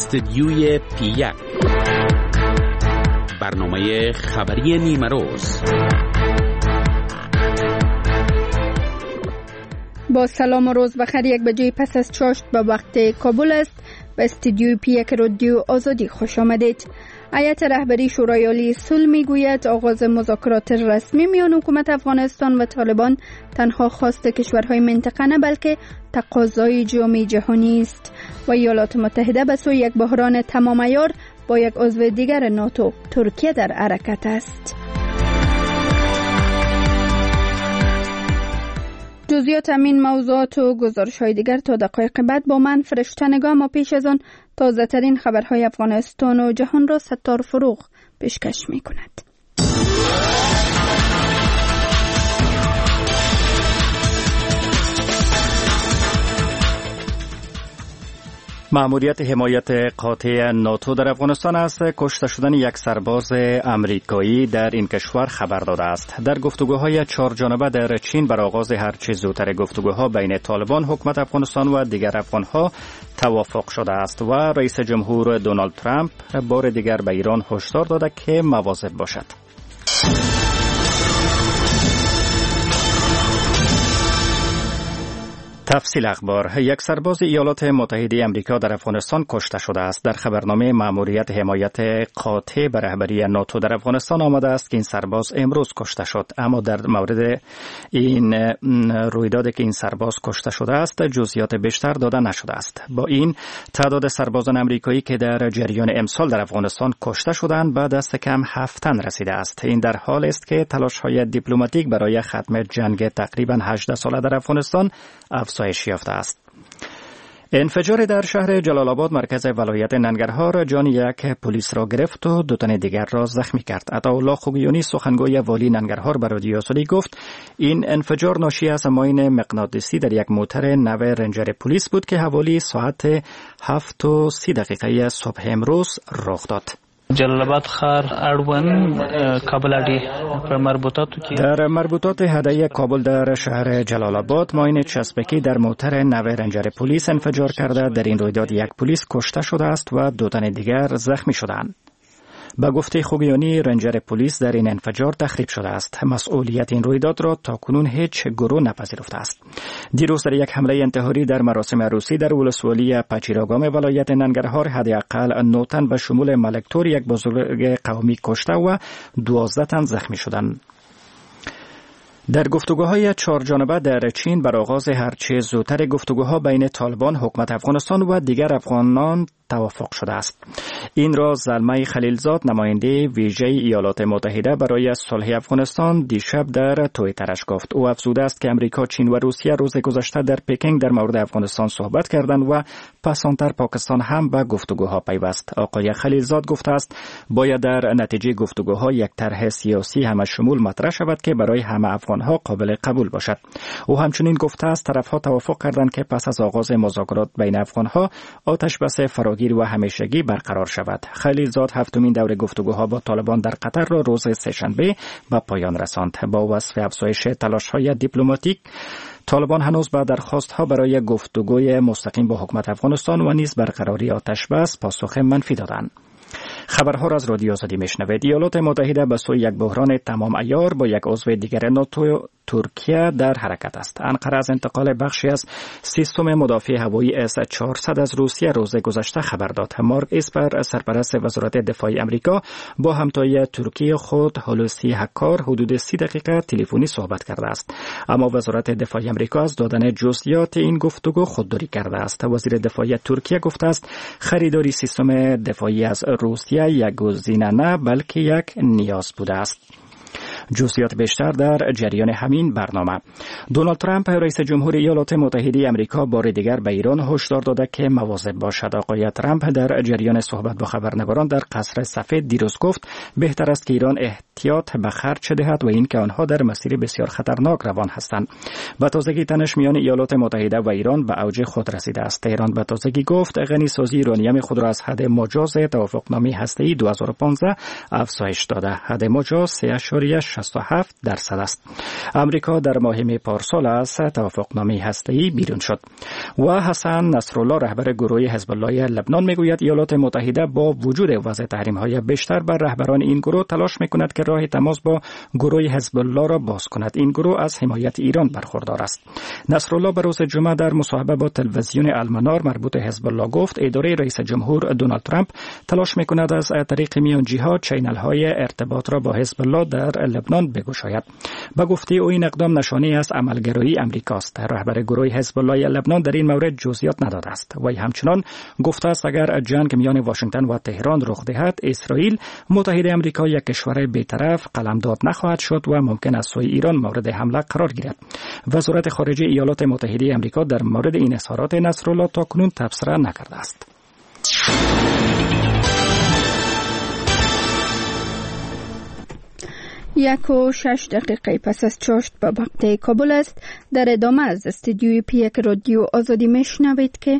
استدیوی P1 برنامه خبری نیمه روز. با سلام و روز بخیر. 1 بجه پس از چاشت به وقت کابل است. به استدیوی P1 رادیو آزادی خوش آمدید. هیئت رهبری شورای عالی صلح میگوید آغاز مذاکرات رسمی میان حکومت افغانستان و طالبان تنها خواست کشورهای منطقه نه بلکه تقاضای جامعه جهانی است و ایالات متحده به سوی یک بحران تمام عیار با یک عضو دیگر ناتو ترکیه در حرکت است. جزئیات همین موضوعات و گزارش‌های دیگر تا دقایق بعد با من فرشته نگاه، ما پیش از آن تازه ترین خبرهای افغانستان و جهان را ستار فروغ پیشکش می‌کند. مأموریت حمایت قاطع ناتو در افغانستان از کشته شدن یک سرباز امریکایی در این کشور خبر داده است. در گفتگوهای 4 جانبه در چین بر آغاز هرچه زودتر گفتگوها بین طالبان، حکومت افغانستان و دیگر افغانها توافق شده است و رئیس جمهور دونالد ترامپ بار دیگر به ایران هشدار داده که مواظب باشد. تفصیل اخبار. یک سرباز ایالات متحده آمریکا در افغانستان کشته شده است. در خبرنامه مأموریت حمایت قاطع به رهبری ناتو در افغانستان آمده است که این سرباز امروز کشته شد، اما در مورد این رویدادی که این سرباز کشته شده است جزئیات بیشتر داده نشده است. با این تعداد سربازان آمریکایی که در جریان امسال در افغانستان کشته شدند به دست کم 7 تن رسیده است. این در حال است که تلاش‌های دیپلماتیک برای ختم جنگ تقریباً 18 ساله در افغانستان افزایش یافته است. انفجار در شهر جلال آباد مرکز ولایت ننگرهار جان یک پلیس را گرفت و 2 تن دیگر را زخمی کرد. عطاالله خوگیانی سخنگوی والی ننگرهار به رادیو آزادی گفت این انفجار ناشی از ماین مغناطیسی در یک موتر نو رنجر پلیس بود که حوالی ساعت 7:30 صبح امروز رخ داد. جلال آباد خار اړوند کابل اډی پر مربوطاتو کې در مربوطات هدایه کابل در شهر جلال آباد ماین چسبکی در موتر نو رنجر پلیس انفجار کرده. در این رویداد یک پلیس کشته شده است و 2 تن دیگر زخمی شدند. با گفته خوگیانی رنجر پلیس در این انفجار تخریب شده است. مسئولیت این رویداد را تاکنون هیچ گروه نپذیرفته است. دیروز در یک حمله انتحاری در مراسم عروسی در ولسوالی پچیراگام ولایت ننگرهار حداقل 9 تن و شمول ملکتور یک بزرگ قومی کشته و 12 تن زخمی شدند. در گفتگوهای 4 جانبه در چین بر آغاز هرچه زودتر گفتگوها بین طالبان، حکومت افغانستان و دیگر افغانان توافق شده است. این را زلمه خلیلزاد نماینده ویژه ایالات متحده برای صلح افغانستان دیشب در توییترش گفت. او افزوده است که امریکا، چین و روسیه روز گذشته در پکینگ در مورد افغانستان صحبت کردند و پس آنتر پاکستان هم به گفتگوها پیوست. آقای خلیلزاد گفته است باید در نتیجه گفتگوها یک طرح سیاسی همه شمول مطرح شود که برای همه افغانها قابل قبول باشد. او همچنین گفته است طرفها توافق کردند که پس از آغاز مذاکرات بین افغانها آتش بس فراگیر و همیشگی برقرار شود. خلیلزاد 7مین دور گفتگوها با طالبان در قطر را روز سه‌شنبه به پایان رساند. با وصف افزایش تلاش‌های دیپلماتیک، طالبان هنوز به درخواست‌ها برای گفتگوی مستقیم با حکومت افغانستان و نیز برقراری آتش بس پاسخ منفی دادند. خبرها را از رادیو آزادی میشنوید. ایالات متحده به سوی یک بحران تمام عیار با یک عضو دیگر ناتو ترکیه در حرکت است. انقره از انتقال بخشی از سیستم مدافع هوایی S-400 از روسیه روز گذشته خبر داد. مارک اسپر سرپرست وزارت دفاع آمریکا با همتای ترکیه خود هولوسی هکار حدود 30 دقیقه تلفنی صحبت کرده است. اما وزارت دفاع آمریکا از دادن جزئیات این گفتگو خودداری کرده است. وزیر دفاع ترکیه گفته است خریداری سیستم دفاعی از روسیه یک گزینه نه بلکه یک نیاز بوده است. جزئیات بیشتر در جریان همین برنامه. دونالد ترامپ رئیس جمهور ایالات متحده آمریکا بار دیگر به ایران هشدار داده که مواظب باشد. آقای ترامپ در جریان صحبت با خبرنگاران در قصر سفید دیروز گفت بهتر است که ایران احتیاط به خرج دهد و اینکه آنها در مسیر بسیار خطرناک روان هستند. به تازگی تنش میان ایالات متحده و ایران به اوج خود رسیده است. تهران به تازگی گفت غنیسازی یورانیم خود را از حد مجاز توافقنامه هسته‌ای 2015 افزایش داده. حد مجاز 3.6 67% است. امریکا در ماه می پارسال از توافقنامه هسته‌ای بیرون شد. و حسن نصرالله رهبر گروه حزب الله لبنان میگوید ایالات متحده با وجود وضع تحریم‌های بیشتر بر رهبران این گروه تلاش میکند که راه تماس با گروه حزب الله را باز کند. این گروه از حمایت ایران برخوردار است. نصرالله به روز جمعه در مصاحبه با تلویزیون المنار مربوط حزب الله گفت اداره رئیس جمهور دونالد ترامپ تلاش میکند از طریق میانجی‌ها چینل‌های ارتباط را با حزب الله در لبنان بگشاید. به گفته او این اقدام نشانه از عملگرایی امریکاست. رهبر گروه حزب الله لبنان در این مورد جزئیات نداده است. وی همچنان گفته است اگر جنگ میان واشنگتن و تهران رخ دهد، اسرائیل متحد آمریکا یک کشور بی‌طرف قلمداد نخواهد شد و ممکن است سوی ایران مورد حمله قرار گیرد. وزارت خارجه ایالات متحده آمریکا در مورد این اظهارات نصرالله تاکنون تبصره نکرده است. 1:06 پس از چاشت به وقت کابل است. در ادامه از استودیوی پیک رادیو آزادی میشنوید که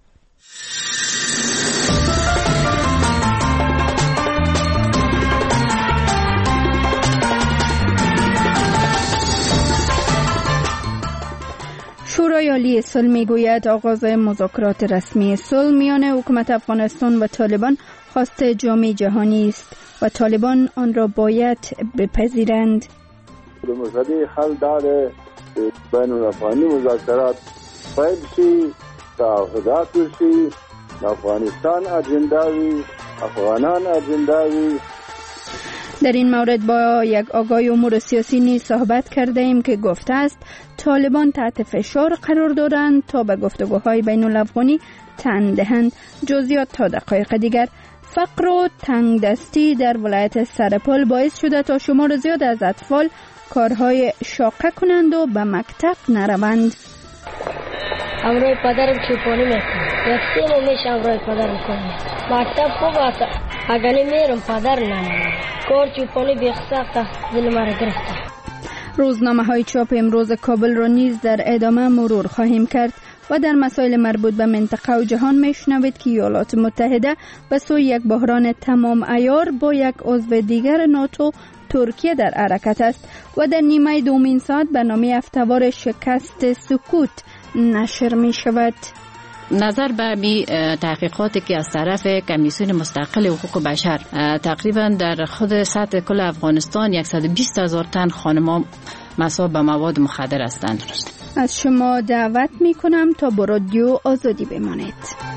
شورای عالی صلح میگوید آغاز مذاکرات رسمی صلح میان حکومت افغانستان و طالبان خواست جامعه جهانی است و طالبان آن را باید بپذیرند. مسئله حل داره بین الافغانی مذاکرات پیل شي، تعهدات شي، افغانستان اجنداوی، افغانان اجنداوی. در این مورد با یک آگای امور سیاسی نیز صحبت کرده ایم که گفته است طالبان تحت فشار قرار دارند تا به گفتگوهای بین الافغانی تن دهند. جزئیات تا دقایق دیگر. فقر و تنگ دستی در ولایت سرپل باعث شده تا شمار زیاد از اطفال کارهای شاقه کنند و به مکتب نروند. همراه پدرم چوپانی میکنم. یک 3 ماه میشه همراه پدر میکنم. مکتب خوب است. اگر نمیرم پدر نمیرم. کار چوپانی بیخسخت است. دل مرا گرفته. روزنامه های چاپ امروز کابل را نیز در ادامه مرور خواهیم کرد و در مسائل مربوط به منطقه و جهان میشنوید که ایالات متحده به سوی یک بحران تمام عیار با یک عضو دیگر ناتو ترکیه در حرکت است و در نیمه دومین ساعت برنامه هفته‌وار شکست سکوت نشر می شود. نظر به تحقیقاتی که از طرف کمیسیون مستقل حقوق بشر تقریبا در خود سطح کل افغانستان 120,000 تن خانمان مصاب به مواد مخدر هستند. از شما دعوت می کنم تا با رادیو آزادی بمانید.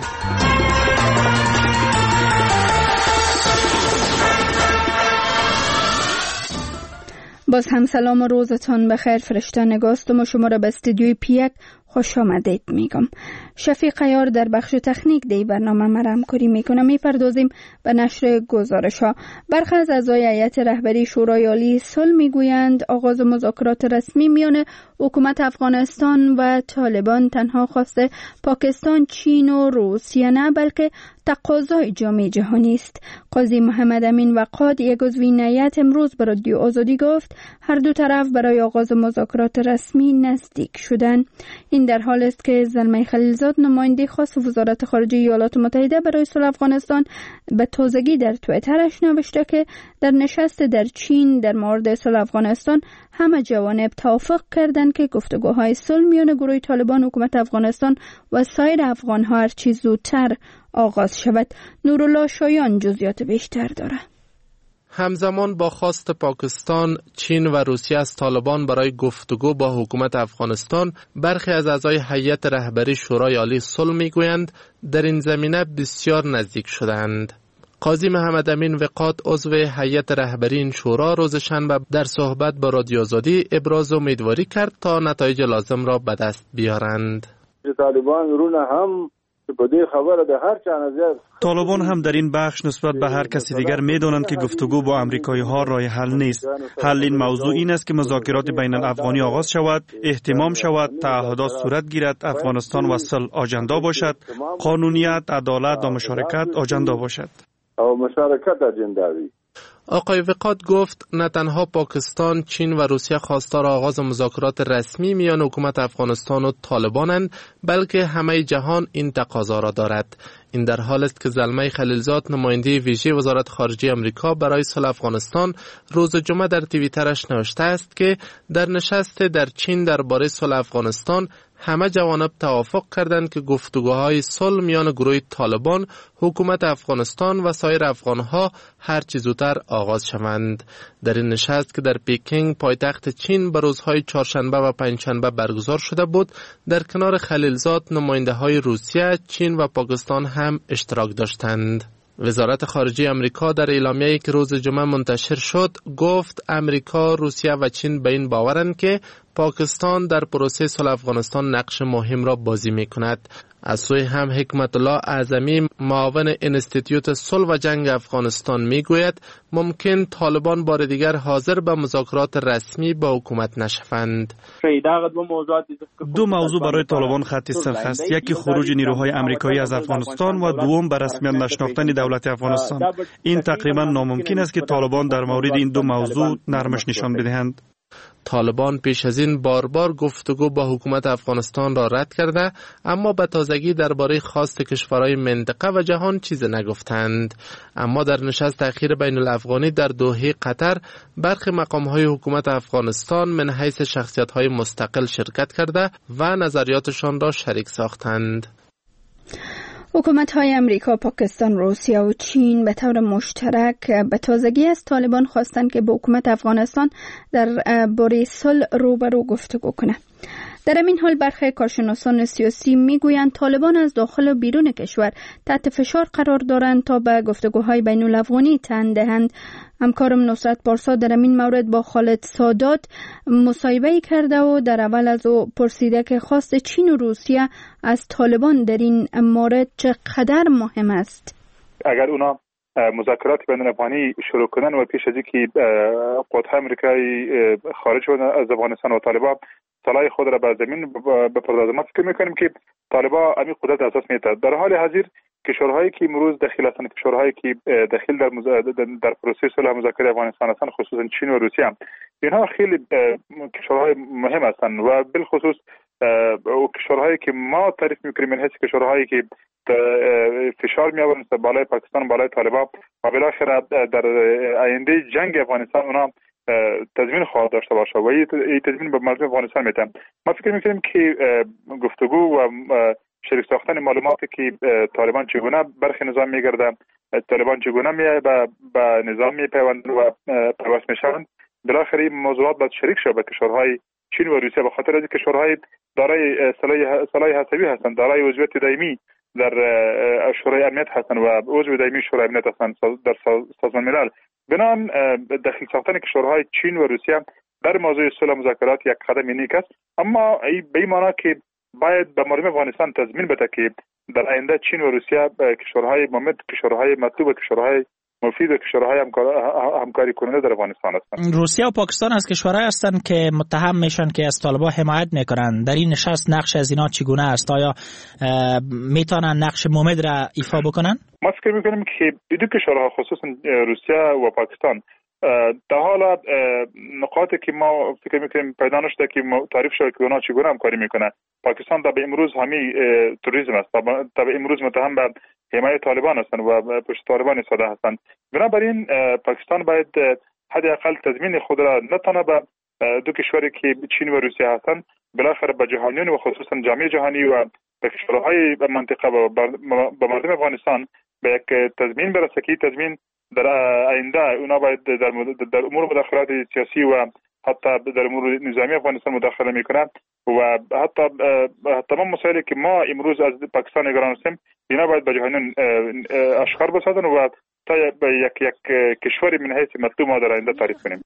باز هم سلام و روزتان بخیر. فرشته نگاستم و شما را به استودیوی پیک خوش آمدید میگم. شفیق عیار در بخش تکنیک دی برنامه ما را همکاری میکنه. میپردازیم به نشر گزارش ها. برخی از اعضای هیئت رهبری شورای عالی صلح میگویند آغاز مذاکرات رسمی میان حکومت افغانستان و طالبان تنها خواست پاکستان، چین و روسیه نه، بلکه تقاضای جامعه جهانی است. قاضی محمد امین وقاد یک عضو این هیئت امروز به رادیو آزادی گفت هر دو طرف برای آغاز مذاکرات رسمی نزدیک شدند. این در حال است که زلمه خلیلزاد نماینده خاص وزارت خارجه ایالات متحده برای صلح افغانستان به تازگی در توییترش نوشته که در نشست در چین در مورد صلح افغانستان همه جوانب توافق کردند که گفتگوهای صلح میان گروه طالبان، حکومت افغانستان و سایر افغان‌ها هر چه زودتر آغاز شود. نورالله شایان جزئیات بیشتر دارد. همزمان با خواست پاکستان، چین و روسیه از طالبان برای گفتگو با حکومت افغانستان، برخی از اعضای هیئت رهبری شورای عالی صلح میگویند در این زمینه بسیار نزدیک شدند. قاضی محمد امین وقاد عضو هیئت رهبری این شورا روز شنبه در صحبت با رادیو آزادی ابراز امیدواری کرد تا نتایج لازم را به دست بیارند. طالبان هم در این بخش نسبت به هر کسی دیگر می‌دانند که گفتگو با امریکایی ها راه حل نیست. حل این موضوع این است که مذاکرات بین الافغانی آغاز شود، اهتمام شود، تعهدات صورت گیرد، افغانستان و صلح آجندا باشد، قانونیت، عدالت و مشارکت آجندا باشد. آقای وقات گفت نه تنها پاکستان، چین و روسیه خواستار آغاز مذاکرات رسمی میان حکومت افغانستان و طالبانند، بلکه همه جهان این تقاضا را دارد. این در حال است که زلمه خلیلزاد، نماینده ویژه وزارت خارجه آمریکا برای صلح افغانستان، روز جمعه در توییترش نوشته است که در نشست در چین درباره صلح افغانستان همه جوانب توافق کردند که گفتگوهای صلح میان گروه طالبان، حکومت افغانستان و سایر افغانها هر چه زودتر آغاز شوند. در این نشست که در پکینگ پایتخت چین به روزهای چهارشنبه و پنجشنبه برگزار شده بود، در کنار خلیلزاد نماینده‌های روسیه، چین و پاکستان هم اشتراک داشتند. وزارت خارجه آمریکا در اعلامیه‌ای که روز جمعه منتشر شد گفت امریکا، روسیه و چین به این باورند که پاکستان در پروسه صلح افغانستان نقش مهم را بازی می‌کند. از سوی هم حکمت الله اعظمی، معاون انستیتیوت صلح و جنگ افغانستان میگوید ممکن طالبان بار دیگر حاضر به مذاکرات رسمی با حکومت نشوند. دو موضوع برای طالبان خط سرخ است. یکی خروج نیروهای آمریکایی از افغانستان و دوم به رسمیت نشناختن دولت افغانستان. این تقریبا ناممکن است که طالبان در مورد این دو موضوع نرمش نشان بدهند. طالبان پیش از این بار گفتگو با حکومت افغانستان را رد کرده، اما به تازگی درباره خواست کشورهای منطقه و جهان چیز نگفتند. اما در نشست اخیر بین الافغانی در دوحه قطر، برخی مقام‌های حکومت افغانستان من حیث شخصیت‌های مستقل شرکت کرده و نظریاتشان را شریک ساختند. حکومت‌های امریکا، پاکستان، روسیه و چین به طور مشترک به تازگی از طالبان خواستند که با حکومت افغانستان در باره صلح روبرو گفتگو کنه. در این حال برخی کارشناسان سیاسی میگویند طالبان از داخل و بیرون کشور تحت فشار قرار دارند تا به گفتگوهای بین الافغانی تن دهند. همکارم نصرت پارسا در این مورد با خالد سادات مصاحبه کرده و در اول از او پرسیده که خواست چین و روسیه از طالبان در این مورد چقدر مهم است. اگر اونا مذاکرات بین الافغانی شروع کنن و پیش از اینکه قوات‌های آمریکایی خارج شدن از افغانستان و طالبان سلاح خود را به زمین بپردازند، ما فکر میکنیم که طالبان همین قدرت اساس می‌دهد. در حال حاضر کشورهایی که امروز داخل هستند، کشورهایی که داخل در پروسه صلح مذاکره افغانستان هستند، خصوصا چین و روسیه، اینها خیلی کشورهای مهم هستند و بالخصوص کشورهایی که ما تعریف میکنیم این هست کشورهایی که فشار میآورند بالای پاکستان، بالای طالبان و بالاخره در آینده جنگ افغانستان اونا تضمین خواهد داشته باشه و این تضمین به مردم افغانستان میده. ما فکر میکنیم که گفتگو و شریک ساختن معلوماتی که طالبان چگونه برخی نظام میگردن، طالبان چگونه به نظام میپیوندند و پیوست میشوند، بالاخره این موضوعات باید شریک شود به کشورهای چین و روسیه، به خاطر از کشورهای دارای صلاح حسابی هستند، دارای عضویت دائمی در شورای امنیت هستند و عضو دائمی شورای امنیت هستند در سازمان ملل. بنابراین داخل ساختن کشورهای چین و روسیه در موضوع صلح مذاکرات یک قدم نیک است، اما به این معنی که باید به مردم افغانستان تضمین بده که در آینده چین و روسیه کشورهای مهم، کشورهای مطلوب و کشورهای مفید و کشورهای همکاری کننده در افغانستان هستند. روسیه و پاکستان از کشورهایی هستند که متهم میشن که از طالبان حمایت میکنند. در این نشست نقش از اینا چگونه است؟ آیا میتونن نقش مهمه را ایفا بکنن؟ ما فکر میکنیم که دو کشورها خصوصا روسیه و پاکستان در حال نقاطی که ما فکر میکنیم پیدا نشده که تعریف شده که اونا چگونه همکاری میکنه. پاکستان تا به امروز همین تروریسم است، تا به امروز متهم به حمایت طالبان هستند و پشت طالبان ایستاده هستند. بنابراین پاکستان باید حداقل تضمین خود را نه تنها به دو کشوری که چین و روسیه هستند، بالاخره به جهانیان و خصوصا جامعه جهانی و به کشورهای منطقه و به مردم افغانستان به یک تضمین برسه که تضمین در آینده اونا باید در امور مداخلات سیاسی و حتی در امور نظامی افغانستان مداخله میکنند و حتی تمام مسائلی که ما امروز از پاکستان نگران هستیم اینا باید به جهانیان اشکار بسازن و تا یک کشوری من حیث مطلوب ما در آینده تعریف کنیم.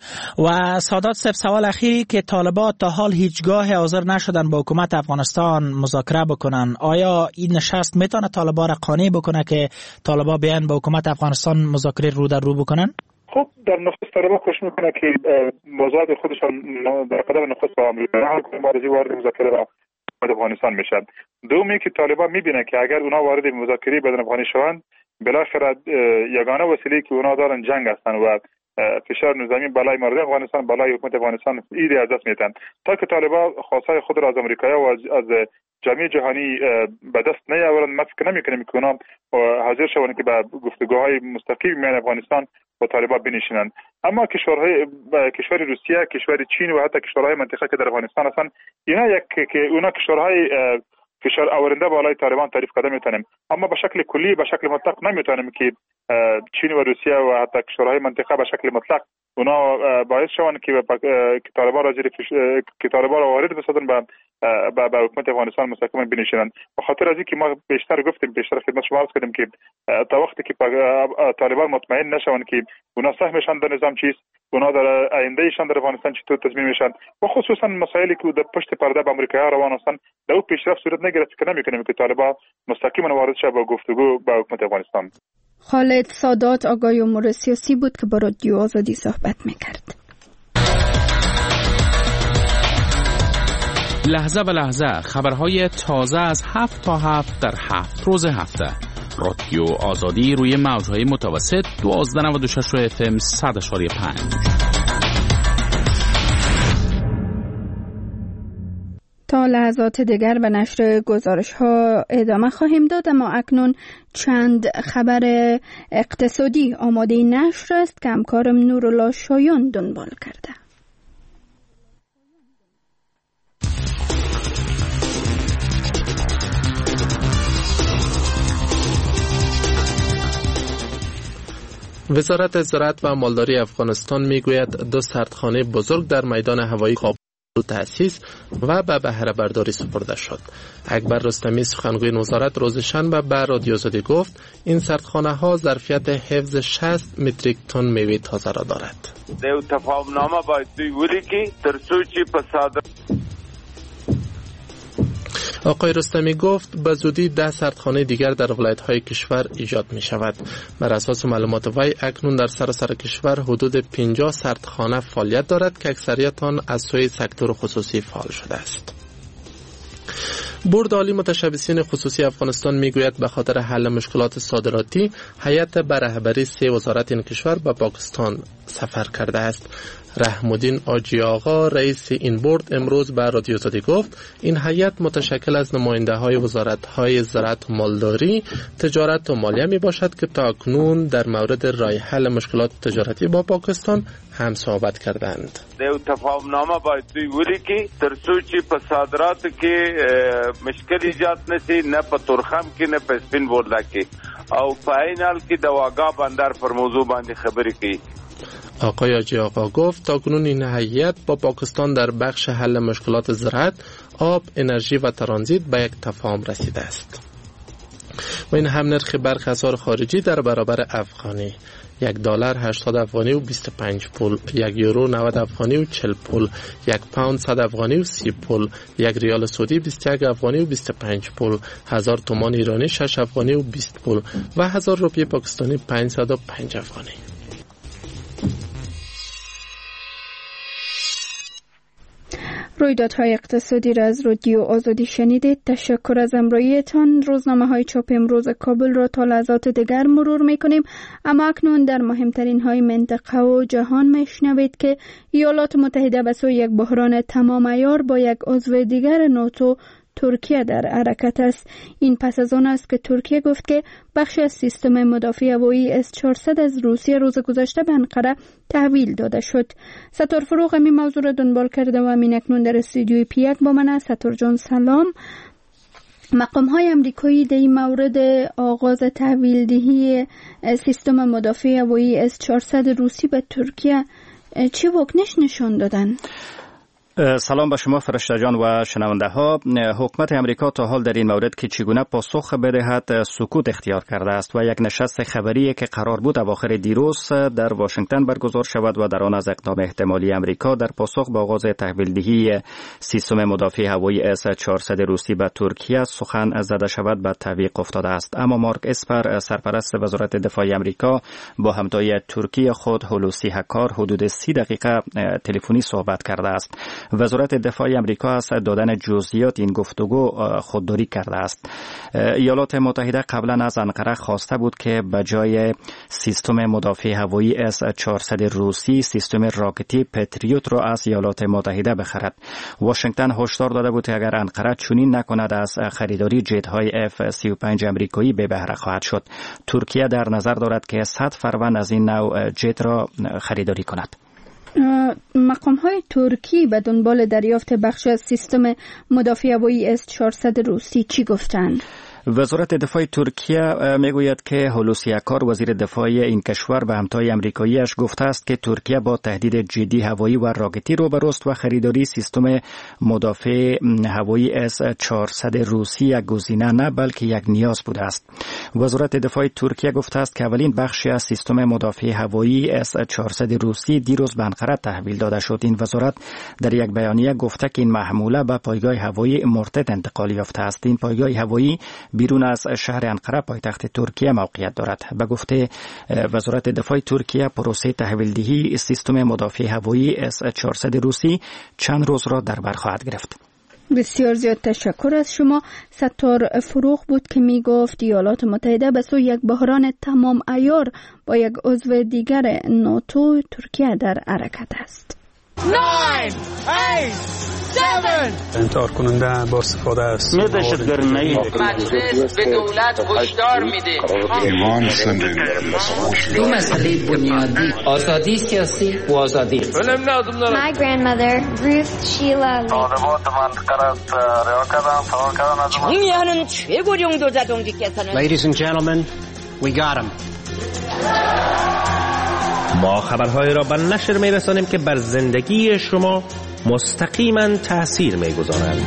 و سادات صاحب، سوال اخیری که طالبان تا حال هیچگاه حاضر نشدن با حکومت افغانستان مذاکره بکنن، آیا این نشست میتونه طالبان را قانع بکنه که طالبان بیان با حکومت افغانستان مذاکره رو در رو بکنن؟ خب در نخست طالبان خوش میکنه که موضوعات خودشان در قدر نخست با آمریکا وارد مذاکره با افغانستان میشن. دومی که طالبان میبینه که اگر اونا وارد مذاکره بدن افغانی شوند بالاخره یگانه وسیله که اونا دارن جنگ هستن و فشار نظامی بالای مردم افغانستان، بالای حکومت افغانستان ایده از دست میتن. تا که طالبان خواستای خود را از امریکایی و از جامعه جهانی به دست نیاورند، ما فکر نمی‌کنیم که اونا حاضر شوند که به گفتگوهای مستقیم میان افغانستان و طالبان بنشینند. اما کشور روسیه، کشور چین و حتی کشورهای منطقه که در افغانستان هستند، اینا اونا کشورهای فشار آورنده بالای طالبان تعریف کرده میتونیم، اما به شکل کلی، به شکل مطلق نمیتونیم که چین و روسیه و حتی کشورهای منطقه به شکل مطلق اونا باعث شوند که طالبان را که طالبان را وارد بسازن به حکومت افغانستان مستقیما بنشینند. به خاطر از اینکه ما بیشتر خدمت شما عرض کردیم که تا وقتی که طالبان مطمئن نشوند که اونا سهمشان در نظام چیست، اونا در آینده ایشان در افغانستان چطور تضمین میشن و خصوصا مسائلی که در پشت پرده به امریکا روان هستند، در او پیشرفت صورت نگیرد که نمی‌کنیم که طالبان مستقیما وارد شه با گفتگو با حکومت افغانستان. خالد سادات آقای امور سیاسی بود که با رادیو آزادی صحبت میکرد. لحظه به لحظه خبرهای تازه از 7 تا 7 در 7 روز هفته. رادیو آزادی روی موج‌های متوسط 1296 FM 100.5. تا لحظات دیگر به نشر گزارش ها ادامه خواهیم داد، اما اکنون چند خبر اقتصادی آماده نشر است که همکارم نورالله شایان دنبال کرده. وزارت زراعت و مالداری افغانستان میگوید 2 سردخانه بزرگ در میدان هوایی کابل تأسیس و به بهره برداری سپرده شد. اکبر رستمی سخنگوی وزارت روز شنبه به رادیو آزادی گفت این سردخانه ها ظرفیت حفظ 60 متریک تن میوه تازه را دارد. دیو تفاهمنامه باید دوی ولیکی تر څو چې په صادر. آقای رستمی گفت به زودی 10 سردخانه دیگر در ولایت‌های کشور ایجاد می شود. بر اساس معلومات وی اکنون در سراسر کشور حدود 50 سردخانه فعالیت دارد که اکثریت آن از سوی سکتور خصوصی فعال شده است. بورد عالی متشبثین خصوصی افغانستان میگوید به خاطر حل مشکلات صادراتی هیئت به رهبری 3 وزارت این کشور به پاکستان سفر کرده است. رحم‌الدین آجی آقا رئیس این بورد امروز به رادیو آزادی گفت این هیئت متشکل از نماینده‌های وزارت‌های زراعت و مالداری، تجارت و مالیه میباشد که تاکنون در مورد راه حل مشکلات تجارتی با پاکستان هم صحبت کردند. دیو تفاهمنامه باید دوی ولیکی تر څو چې په صادراتو کې مشکل ایجاد نشي، نه په تورخم کې نه په سپین بولدک کې، او په عین حال کې د واګا بندر پر موضوع باندې خبرې کوي. آقای آجی آقا گفت تاکنون این هیئت با پاکستان در بخش حل مشکلات زراعت، آب، انرژی و ترانزیت به یک تفاهم رسیده است. و این هم نرخ برخی اسعار خارجی در برابر افغانی: $1 80 افغانی و 25 پول، €1 90 افغانی و 40 پول، £1 100 افغانی و 30 پول، $1 سعودی 21 افغانی و 25 پول، 1000 تومان ایرانی 6 افغانی و 20 پول و 1000 روپیه پاکستانی 505 افغانی. رویدادهای اقتصادی را از رادیو آزادی شنیدید. تشکر از همراهیتان. روزنامه های چاپ امروز کابل را تا لحظات دیگر مرور میکنیم، اما اکنون در مهمترین های منطقه و جهان میشنوید که ایالات متحده به سوی یک بحران تمام عیار با یک عضو دیگر ناتو ترکیه در حرکت است. این پس از آن است که ترکیه گفت که بخشی از سیستم مدافع هوایی S-400 از روسیه روز گذشته به انقره تحویل داده شد. ستار فروغ می موضوع را دنبال کرده و همین اکنون در استودیوی P1 با من است. ستار جان سلام. مقام های امریکایی در این مورد آغاز تحویل دهی سیستم مدافع هوایی S-400 روسی به ترکیه چه واکنش نشان دادن؟ سلام به شما فرشته جان و شنونده ها. حکومت امریکا تا حال در این مورد که چگونه پاسخ بدهد سکوت اختیار کرده است و یک نشست خبری که قرار بود اواخر دیروز در واشنگتن برگزار شود و در آن از اقدام احتمالی امریکا در پاسخ به آغاز تحویل دهی سیستم مدافع هوایی S-400 روسی به ترکیه سخن زده شود به تعویق افتاده است. اما مارک اسپر سرپرست وزارت دفاع امریکا با همتای ترکیه خود هولوسی هکار حدود 30 دقیقه تلفنی صحبت کرده است. وزارت دفاع آمریکا از دادن جزئیات این گفتگو خودداری کرده است. ایالات متحده قبلا از انقره خواسته بود که به جای سیستم مدافع هوایی S-400 روسی سیستم راکتی پتریوت را از ایالات متحده بخرد. واشنگتن هشدار داده بود که اگر انقره چنین نکند از خریداری جت‌های F-35 آمریکایی به بهره خواهد شد. ترکیه در نظر دارد که 100 فروند از این نوع جت را خریداری کند. مقام‌های ترکی به دنبال دریافت بخش از سیستم مدافع هوایی S-400 روسی چی گفتند؟ وزارت دفاع ترکیه میگوید که هولوسی اکار وزیر دفاع این کشور به همتای آمریکاییش گفته است که ترکیه با تهدید جدی هوایی و راکتی روبروست و خریداری سیستم مدافع هوایی S-400 روسی یک گزینه نه بلکه یک نیاز بوده است. وزارت دفاع ترکیه گفته است که اولین بخشی از سیستم مدافع هوایی S-400 روسی دیروز به انقره تحویل داده شد. این وزارت در یک بیانیه گفته که این محموله به پایگاه هوایی مرتد انتقال یافته است. این پایگاه هوایی بیرون از شهر انقره پایتخت ترکیه موقعیت دارد. به گفته وزارت دفاع ترکیه پروسه تحویلدهی سیستم مدافع هوایی S-400 روسی چند روز را در بر خواهد گرفت. بسیار زیاد تشکر از شما. ستار فروغ بود که می گفت ایالات متحده به سوی یک بحران تمام عیار با یک عضو دیگر ناتو ترکیه در حرکت است. 9 8 7 انتحار کننده با استفاده است. مجلس به دولت هشدار میده ایمان دو مسئله بنیادی آزادی سیاسی و آزادی My grandmother Ruth Sheila 정의하는 최고령 도자동지께서는 Ladies and gentlemen, we got him. ما خبرهای را به نشر می‌رسانیم که بر زندگی شما مستقیما تأثیر می‌گذارند.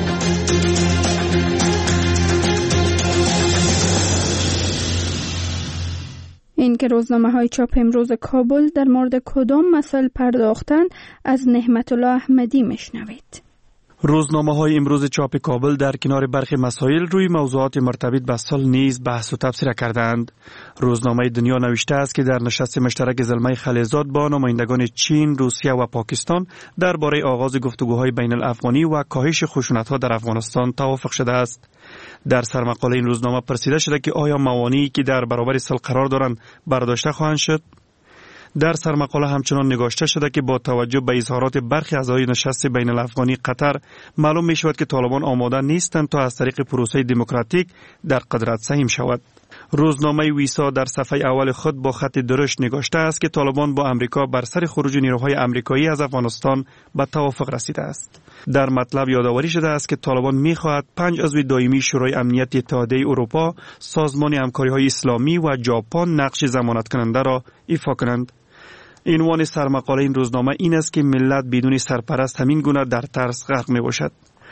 این که روزنامه‌های چاپ امروز کابل در مورد کدام مسائل پرداختند از نعمت الله احمدی میشنوید. روزنامه‌های امروز چاپ کابل در کنار برخی مسائل روی موضوعات مرتبط به سال نیز بحث و تبصره کردند. روزنامه دنیا نوشته است که در نشست مشترک زلمه خلیزاد با نمایندگان چین، روسیه و پاکستان درباره آغاز گفتگوهای بین الافغانی و کاهش خشونت‌ها در افغانستان توافق شده است. در سرمقاله این روزنامه پرسیده شده که آیا موانعی که در برابر صلح قرار دارند برداشته خواهند شد؟ در سرمقاله همچنان نگاشته شده که با توجه به اظهارات برخی اعضای نشست بین الافغانی قطر معلوم می شود که طالبان آماده نیستند تا از طریق پروسه دموکراتیک در قدرت سهیم شود. روزنامه ویسا در صفحه اول خود با خط درشت نگاشته است که طالبان با امریکا بر سر خروج نیروهای آمریکایی از افغانستان به توافق رسیده است. در مطلب یادآوری شده است که طالبان می‌خواهد 5 عضو دائمی شورای امنیت اتحادیه اروپا، سازمان همکاری‌های اسلامی و ژاپن نقش ضمانت کننده را ایفا کنند. عنوان سرمقاله این روزنامه این است که ملت بدون سرپرست همین گونه در ترس غرق می‌باشد.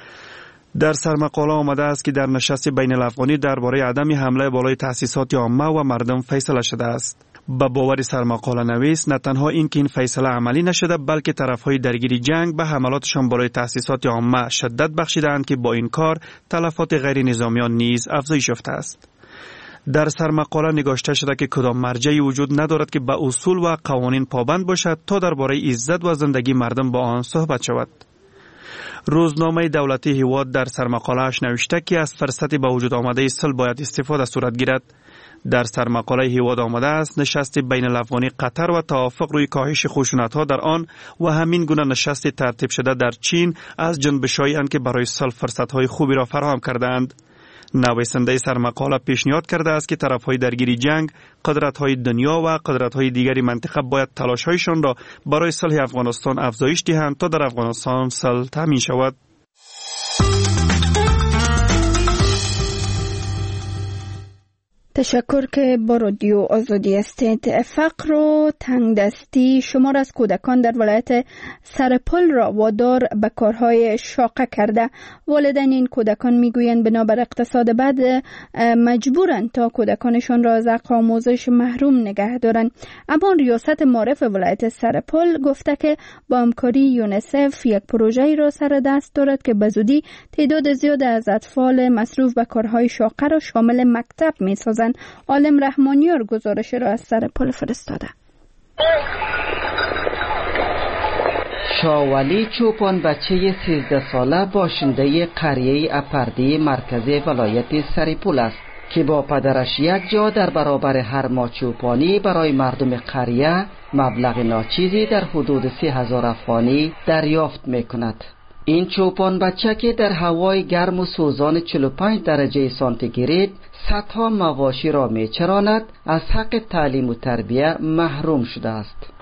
در سرمقاله آمده است که در نشست بین الافغانی درباره عدم حمله بالای تأسیسات عامه و مردم فیصله شده است. به باور سرمقاله نویس نه تنها این که این فیصله عملی نشده بلکه طرفهای درگیر جنگ به حملاتشان بالای تأسیسات عامه شدت بخشیدند که با این کار تلفات غیر نظامیان نیز افزایش یافته است. در سرمقاله نگاشته شده که کدام مرجعی وجود ندارد که به اصول و قوانین پابند باشد تا درباره عزت و زندگی مردم با آن صحبت شود. روزنامه دولتی هیواد در سرمقاله‌اش نوشته که از فرصت به وجود آمده صلح باید استفاده صورت گیرد. در سرمقاله هیواد آمده است نشست بین الافغانی قطر و توافق روی کاهش خشونت‌ها در آن و همین گونه نشست ترتیب شده در چین از جنبش‌هایی اند که برای صلح فرصت‌های خوبی را فراهم کرده‌اند. نویسنده سرمقاله پیشنهاد کرده است که طرفهای درگیر جنگ، قدرت‌های دنیا و قدرت‌های دیگری منطقه باید تلاش‌هایشان را برای صلح افغانستان افزایش دهند تا در افغانستان صلح تامین شود. تشکر که با رادیو آزادی هستید. فقر و تنگدستی شمار از کودکان در ولایت سرپل را وادار به کارهای شاقه کرده. والدین این کودکان میگویند بنابر اقتصاد بد مجبورند تا کودکانشان را از حق آموزش محروم نگه دارند. اما ریاست معارف ولایت سرپل گفته که با همکاری یونیسف یک پروژه‌ای را سر دست دارد که به زودی تعداد زیاد از اطفال مصروف به کارهای شاقه را شامل مکتب می‌سازند. عالم رحمانیار گزارش را از سرپل فرستاده. شاولی چوپان بچه 13 ساله باشنده قریه اپردی مرکزی ولایت سریپول است که با پدرش یک جا در برابر هر ماه چوپانی برای مردم قریه مبلغ ناچیزی در حدود 3000 افغانی دریافت میکند. این چوپان بچه که در هوای گرم و سوزان 45 درجه سانتیگراد صدها مواشی را میچراند از حق تعلیم و تربیه محروم شده است.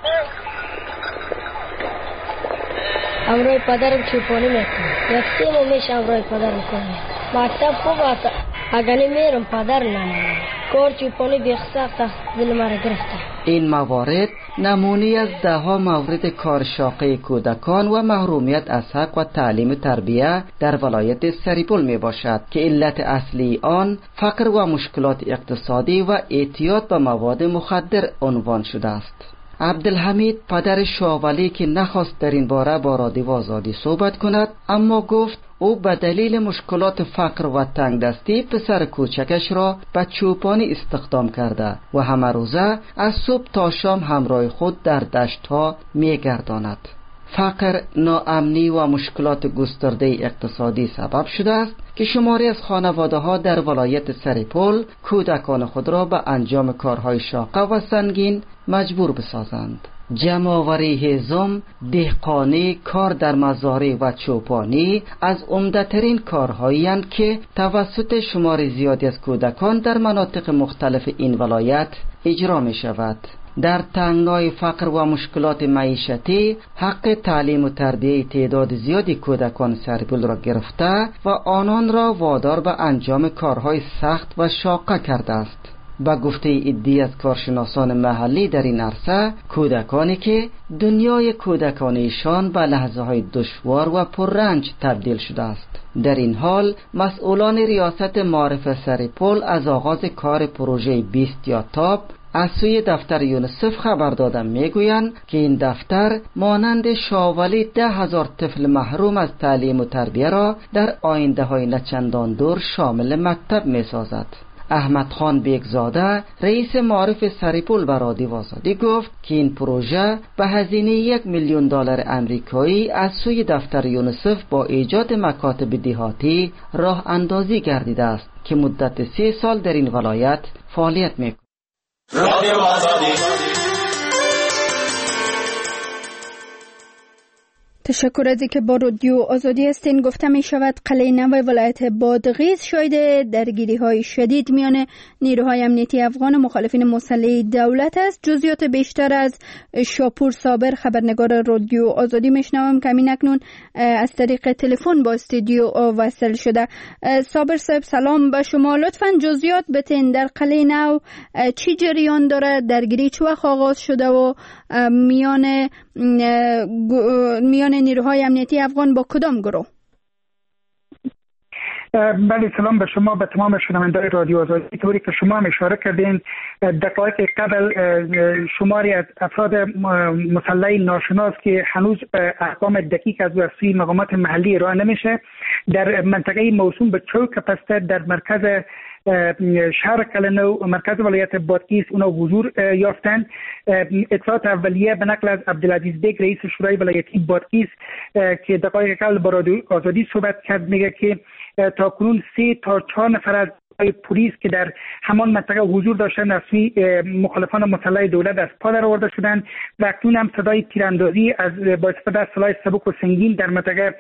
امروی پدرم چوپانی میکنه. یک 3 ماه میشه امروی پدر میکنه. مکتب خوب است. اگر نمیرم پدر نمیرم. کار چوپانی بیخسخت دل مرا گرفته. این موارد نمونه از 10 مورد کار شاقه کودکان و محرومیت از حق و تعلیم و تربیه در ولایت سریپول می باشد که علت اصلی آن فقر و مشکلات اقتصادی و اعتیاد به مواد مخدر عنوان شده است. عبدالحمید پدر شاولی که نخواست در این باره با رادیو آزادی صحبت کند، اما گفت او به دلیل مشکلات فقر و تنگ دستی پسر کوچکش را به چوپانی استخدام کرده و همه روزه از صبح تا شام همراه خود در دشت‌ها می‌گرداند. فقر، ناامنی و مشکلات گسترده اقتصادی سبب شده است که شماری از خانواده‌ها در ولایت سریپول کودکان خود را به انجام کارهای شاقه و سنگین مجبور بسازند. جمع‌آوری هیزم، دهقانی، کار در مزارع و چوپانی از عمده‌ترین کارهایی اند که توسط شمار زیادی از کودکان در مناطق مختلف این ولایت اجرا می شود. در تنگنای فقر و مشکلات معیشتی حق تعلیم و تربیه تعداد زیادی کودکان سریپول را گرفته و آنان را وادار به انجام کارهای سخت و شاقه کرده است. با گفته عده‌ای از کارشناسان محلی در این عرصه، کودکانی که دنیای کودکانیشان به لحظه‌های دشوار و پررنج تبدیل شده است. در این حال مسئولان ریاست معارف سریپول از آغاز کار پروژه 20 یا تاب از سوی دفتر یونیسف خبر دادن میگویند که این دفتر مانند شاولی 10,000 طفل محروم از تعلیم و تربیه را در آینده های نچندان دور شامل مکتب می سازد. احمد خان بیگزاده رئیس معارف سریپول به رادیو آزادی گفت که این پروژه به هزینه $1,000,000 آمریکایی از سوی دفتر یونیسف با ایجاد مکاتب دهاتی راه اندازی گردیده است که مدت 3 سال در این ولایت فعالیت می‌کند. رادیو آزادی. تشکر از اینکه با رادیو آزادی هستین. گفته می شود قلعه نو ولایت بادغیس شاهد درگیری های شدید میان نیروهای امنیتی افغان و مخالفین مسلح دولت است. جزئیات بیشتر از شاپور صابر خبرنگار رادیو آزادی میشنوم که همین اکنون از طریق تلفن با استودیو وصل شده. صابر صاحب سلام به شما. لطفاً جزئیات بتین در قلعه نو چی جریان داره؟ درگیری چه وقت آغاز شده و میان نیروهای امنیتی افغان با کدام گروه؟ بله سلام به شما، به تمام شنوندگان رادیو آزادی. طوری که شما هم اشاره کردین دقایق قبل شماری از افراد مسلح ناشناس که هنوز احکام دقیق از سوی مقامات محلی ارائه نمیشه در منطقه موسوم به چوک پسته در مرکز شهر قلعه نو مرکز ولایت بادغیس اونا حضور یافتند. اطلاعات اولیه به نقل از عبدالعزیز بیگ رئیس شورای ولایتی بادغیس که دقایق قبل با رادیو آزادی صحبت کرد میگه که تا کنون 3 تا 4 نفر از پلیس که در همان منطقه حضور داشتند از سوی مخالفان مسلح دولت از پا در آورده شدند و اکنون هم صدای تیراندازی از با استفاده از سلاح سبک و سنگین در منطقه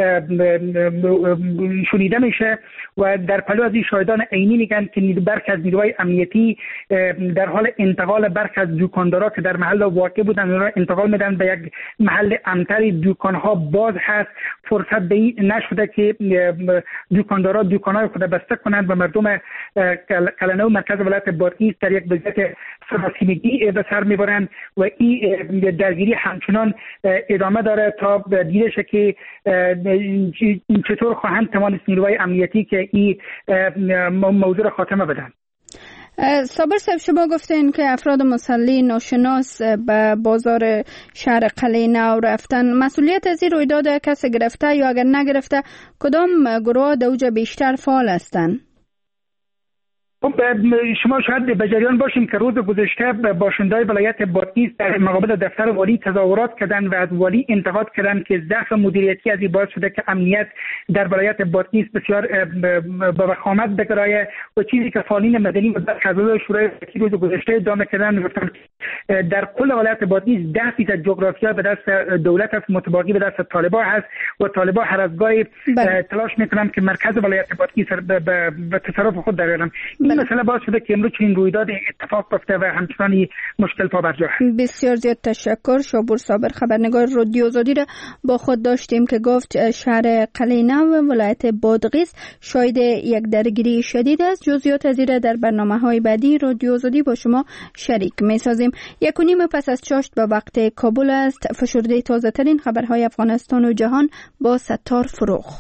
شنیده میشه و در پلو از این شاهدان عینی میگن که برخی از نیروهای امنیتی در حال انتقال برخی از دکاندارا که در محل واقع بودند اونها انتقال میدن به یک محل امن‌تری. دکان‌ها باز هست، فرصت به این نشده که دکاندارا دکان‌های خود بسته کنند و مردم قلعه نو مرکز ولایت بادغیس در یک وضعیت سراسیمگی به سر میبرند و این درگیری همچنان ادامه داره تا دیده شه که چطور خواهند توانست نیروهای امنیتی که این موضوع را خاتمه بدن. صابر صاحب شما گفتین که افراد مسلح ناشناس به بازار شهر قلعه نو رفتن. مسئولیت از این رویداد کسی گرفته یا اگر نگرفته کدام گروه در اوج بیشتر فعال هستند؟ شما شاید به جریان باشیم که روز گذشته باشنده‌های ولایت بادغیس در مقابل دفتر والی تظاهرات کردند و از والی انتقاد کردند که ضعف مدیریتی از این باعث شده که امنیت در ولایت بادغیس بسیار به وخامت بگرایه و چیزی که فعالین مدنی و در شورای روز گذشته ادعا کردند گفتند در کل ولایت بادغیس 10% جغرافیا به دست دولت است، متباقی به دست طالبان هست و طالبان هر از گاهی تلاش میکنند که مرکز ولایت بادغیس به تصرف خود درآورند. این مسئله باعث شده که امروز چنین رویداد اتفاق بیفته و همچنان مشکل پا بر جا است. بسیار زیاد تشکر. شابور صابر خبرنگار رادیو آزادی را با خود داشتیم که گفت شهر قلعه‌نو و ولایت بادغیس شاهد یک درگیری شدید است. جزئیات از این در برنامه‌های بعدی رادیو آزادی با شما شریک می‌سازیم. 1:30 پس از چاشت به وقت کابل است. فشرده تازه‌ترین خبرهای افغانستان و جهان با ستار فروغ.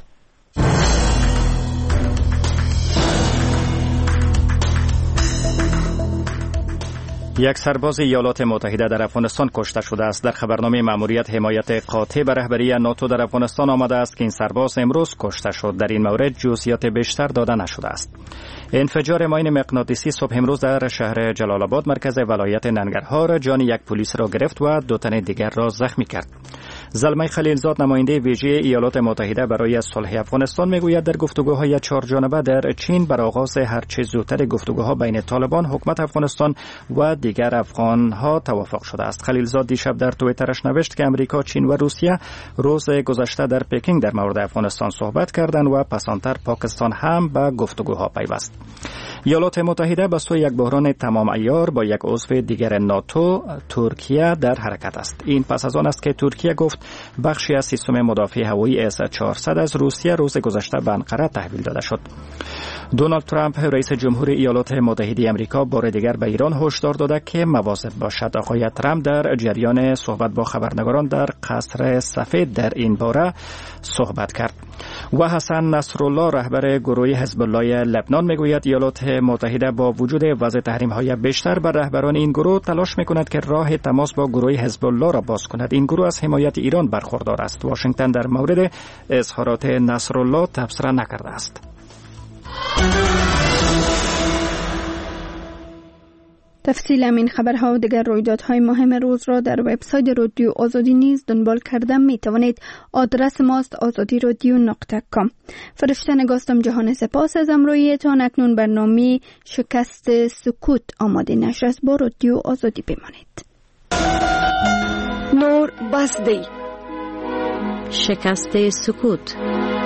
یک سرباز ایالات متحده در افغانستان کشته شده است. در خبرنامه مأموریت حمایت قاطع به رهبری ناتو در افغانستان آمده است که این سرباز امروز کشته شد. در این مورد جزئیات بیشتر داده نشده است. انفجار ماین مغناطیسی صبح امروز در شهر جلال آباد مرکز ولایت ننگرهار جان یک پلیس را گرفت و 2 تن دیگر را زخمی کرد. زلمه خلیلزاد نماینده ویژه ایالات متحده برای صلح افغانستان میگوید در گفتگوهای 4 جانبه در چین بر آغاز هر چه زودتر گفتگوها بین طالبان، حکومت افغانستان و دیگر افغانها توافق شده است. خلیلزاد دیشب در توییترش نوشت که امریکا، چین و روسیه روز گذشته در پکینگ در مورد افغانستان صحبت کردند و پسانتر پاکستان هم به گفتگوها پیوست. ایالات متحده به سوی یک بحران تمام عیار با یک عضو دیگر ناتو، ترکیه، در حرکت است. این پس از آن است که ترکیه گفت بخشی از سیستم مدافع هوایی S-400 از روسیه روز گذشته به انقره تحویل داده شد. دونالد ترامپ رئیس جمهور ایالات متحده آمریکا بار دیگر به ایران هشدار داده که مواظب باشد. آقای ترامپ در جریان صحبت با خبرنگاران در قصر سفید در این باره صحبت کرد. و حسن نصرالله رهبر گروه حزب الله لبنان میگوید ایالات متحده با وجود وضع تحریم‌های بیشتر بر رهبران این گروه تلاش میکند که راه تماس با گروه حزب الله را باز کند. این گروه از حمایت ایران برخوردار است. واشنگتن در مورد اظهارات نصرالله تبصره نکرده است. تفصیل این خبرها و دیگر رویدادهای مهم روز را در وبسایت رادیو آزادی نیز دنبال کردن می توانید. آدرس ماست azadirodio.com. فرشته نگاستم جهان سپاس از امرویتان. اکنون برنامه شکست سکوت آماده نشر است. با رادیو آزادی بمانید. نور بسدی شکست سکوت.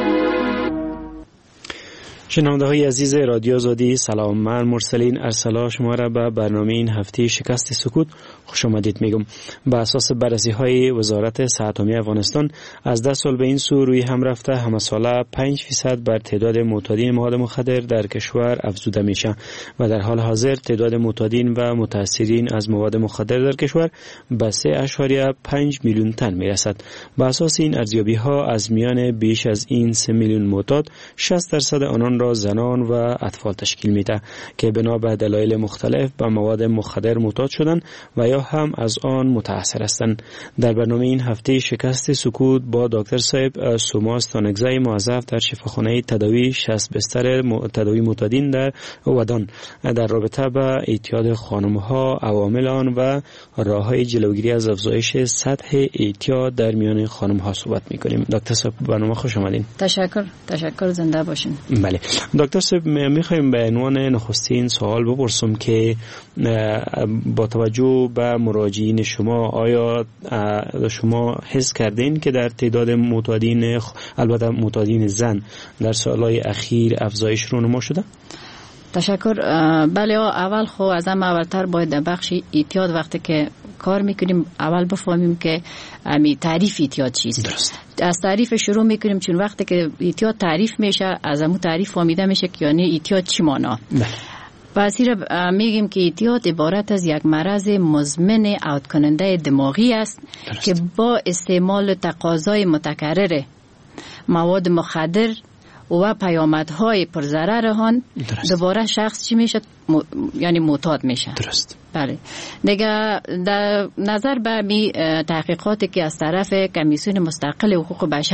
شنونده های عزیز رادیو آزادی سلام. من مرسلین ارسلا شما را به برنامه این هفته شکست سکوت خوش آمدید میگم. به اساس بررسی های وزارت صحت عامه افغانستان از 10 سال به این سو روی هم رفته همه ساله 5% بر تعداد معتادین مواد مخدر در کشور افزوده میشه و در حال حاضر تعداد معتادین و متاثرین از مواد مخدر در کشور به 3.5 میلیون تن میرسد. به اساس این ارزیابی ها از میان بیش از این 3 میلیون معتاد 60% آنان را زنان و اطفال تشکیل میده که بنا به دلایل مختلف به مواد مخدر معتاد شدن و یا هم از آن متاثر هستند. در برنامه این هفته شکست سکوت با دکتر صاحب سوما ستانگزای موظف در شفاخانه تداوی 60 بستر تداوی معتادین در ودان در رابطه با اعتیاد خانم‌ها، عوامل آن و راه‌های جلوگیری از افزایش سطح اعتیاد در میان خانم‌ها صحبت می‌کنیم. دکتر صاحب برنامه خوش آمدین. تشکر زنده باشین. بله دکتر صاحب می‌خوایم به عنوان نخستین سوال بپرسم که با توجه به مراجعین شما آیا شما حس کردین که در تعداد معتادین البته معتادین زن در سالهای اخیر افزایش رونما شده؟ تشکر. بله اول خو از هم اولتر باید در بخش اعتیاد وقتی که کار میکنیم اول بفهمیم که تعریف اعتیاد چیست. درست. از تعریف شروع میکنیم چون وقتی که اعتیاد تعریف میشه از همون تعریف فهمیده میشه که یعنی اعتیاد چی معنا. پس میگیم که اعتیاد عبارت از یک مرض مزمن عود کننده دماغی است که با استعمال تقاضای متکرر مواد مخدر و پیامدهای پرضرر آن دوباره شخص چی میشه؟ یعنی معتاد میشه. درست. بله. دیگه در نظر به تحقیقاتی که از طرف کمیسیون مستقل حقوق بشر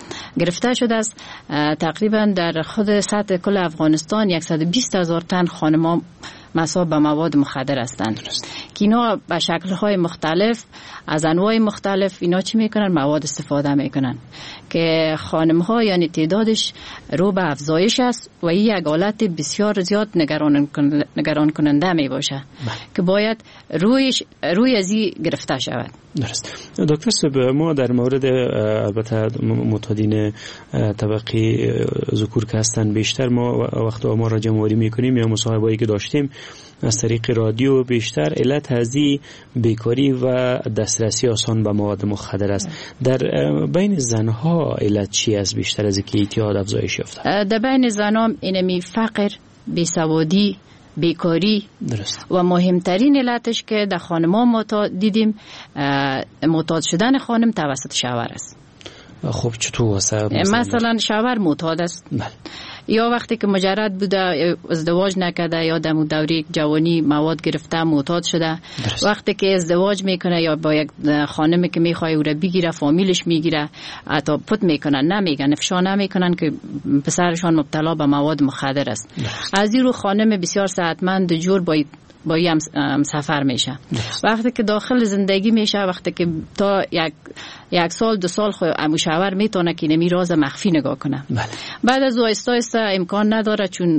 گرفته شده است. تقریبا در خود سطح کل افغانستان 120,000 تن خانمان مصاب به مواد مخدر هستند که اینا به شکل‌های مختلف از انواع مختلف اینا چی میکنن؟ مواد استفاده میکنن که خانم‌ها یعنی تعدادش رو به افزایش است و این یک حالت بسیار زیاد نگران کننده می باشه که باید روی ازی گرفته شود. درست. دکتر صاحب، ما در مورد البته معتادین طبقی ذکور که هستن بیشتر ما وقتی ما را جمع‌آوری میکنیم یا مصاحبه‌ای که داشتیم از طریق رادیو، بیشتر علت هزی بیکاری و دسترسی آسان به مواد مخدر است. در بین زنها علت چی است بیشتر از اینکه اعتیاد افزایش یافته؟ در بین زنها اینمی فقر، بیسوادی، بیکاری درست. و مهمترین علتش که در خانم‌ها دیدیم معتاد شدن خانم توسط شوهر است. خب چطور مثلا شوهر معتاد است یا وقتی که مجرد بوده ازدواج نکرده یا در دوره جوانی مواد گرفته معتاد شده درست. وقتی که ازدواج میکنه یا با یک خانمی که میخواد او را بگیره فامیلش میگیره حتی پت میکنن نمیگن افشا نمیکنن که پسرشان مبتلا به مواد مخدر است درست. از این رو خانم بسیار صحتمند جور با هم سفر میشه وقتی که داخل زندگی میشه وقتی که تا یک سال 2 سال مشاور میتونه که نمی راز مخفی نگاه کنه بعد از آهسته امکان نداره چون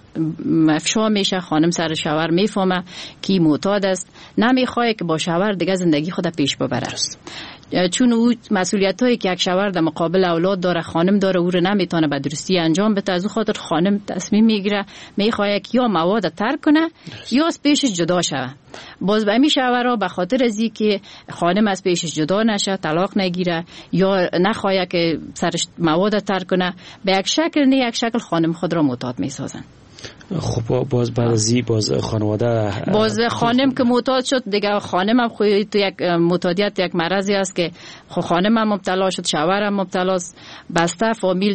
افشا میشه خانم سر شوهر میفهمه که معتاد است نمیخواد که با شوهر دیگه زندگی خود پیش ببره چون او مسئولیت هایی که یک شوهر در مقابل اولاد داره خانم داره او رو نمیتونه به درستی انجام بده از او خاطر خانم تصمیم میگیره میخواد که یا مواد ترک کنه یا از پیشش جدا شه باز به همین شوهرها به خاطر از اینکه خانم از پیشش جدا نشه طلاق نگیره یا نخواد که سرش مواد ترک کنه به یک شکل نه یک شکل خانم خود را معتاد میسازن. خب باز بعد از باز خانواده باز خانم که معتاد شد دیگه خانم هم خود تو یک معتادیت یک مرضی است که خانم هم مبتلا شد شوهر هم مبتلا است بسته فامیل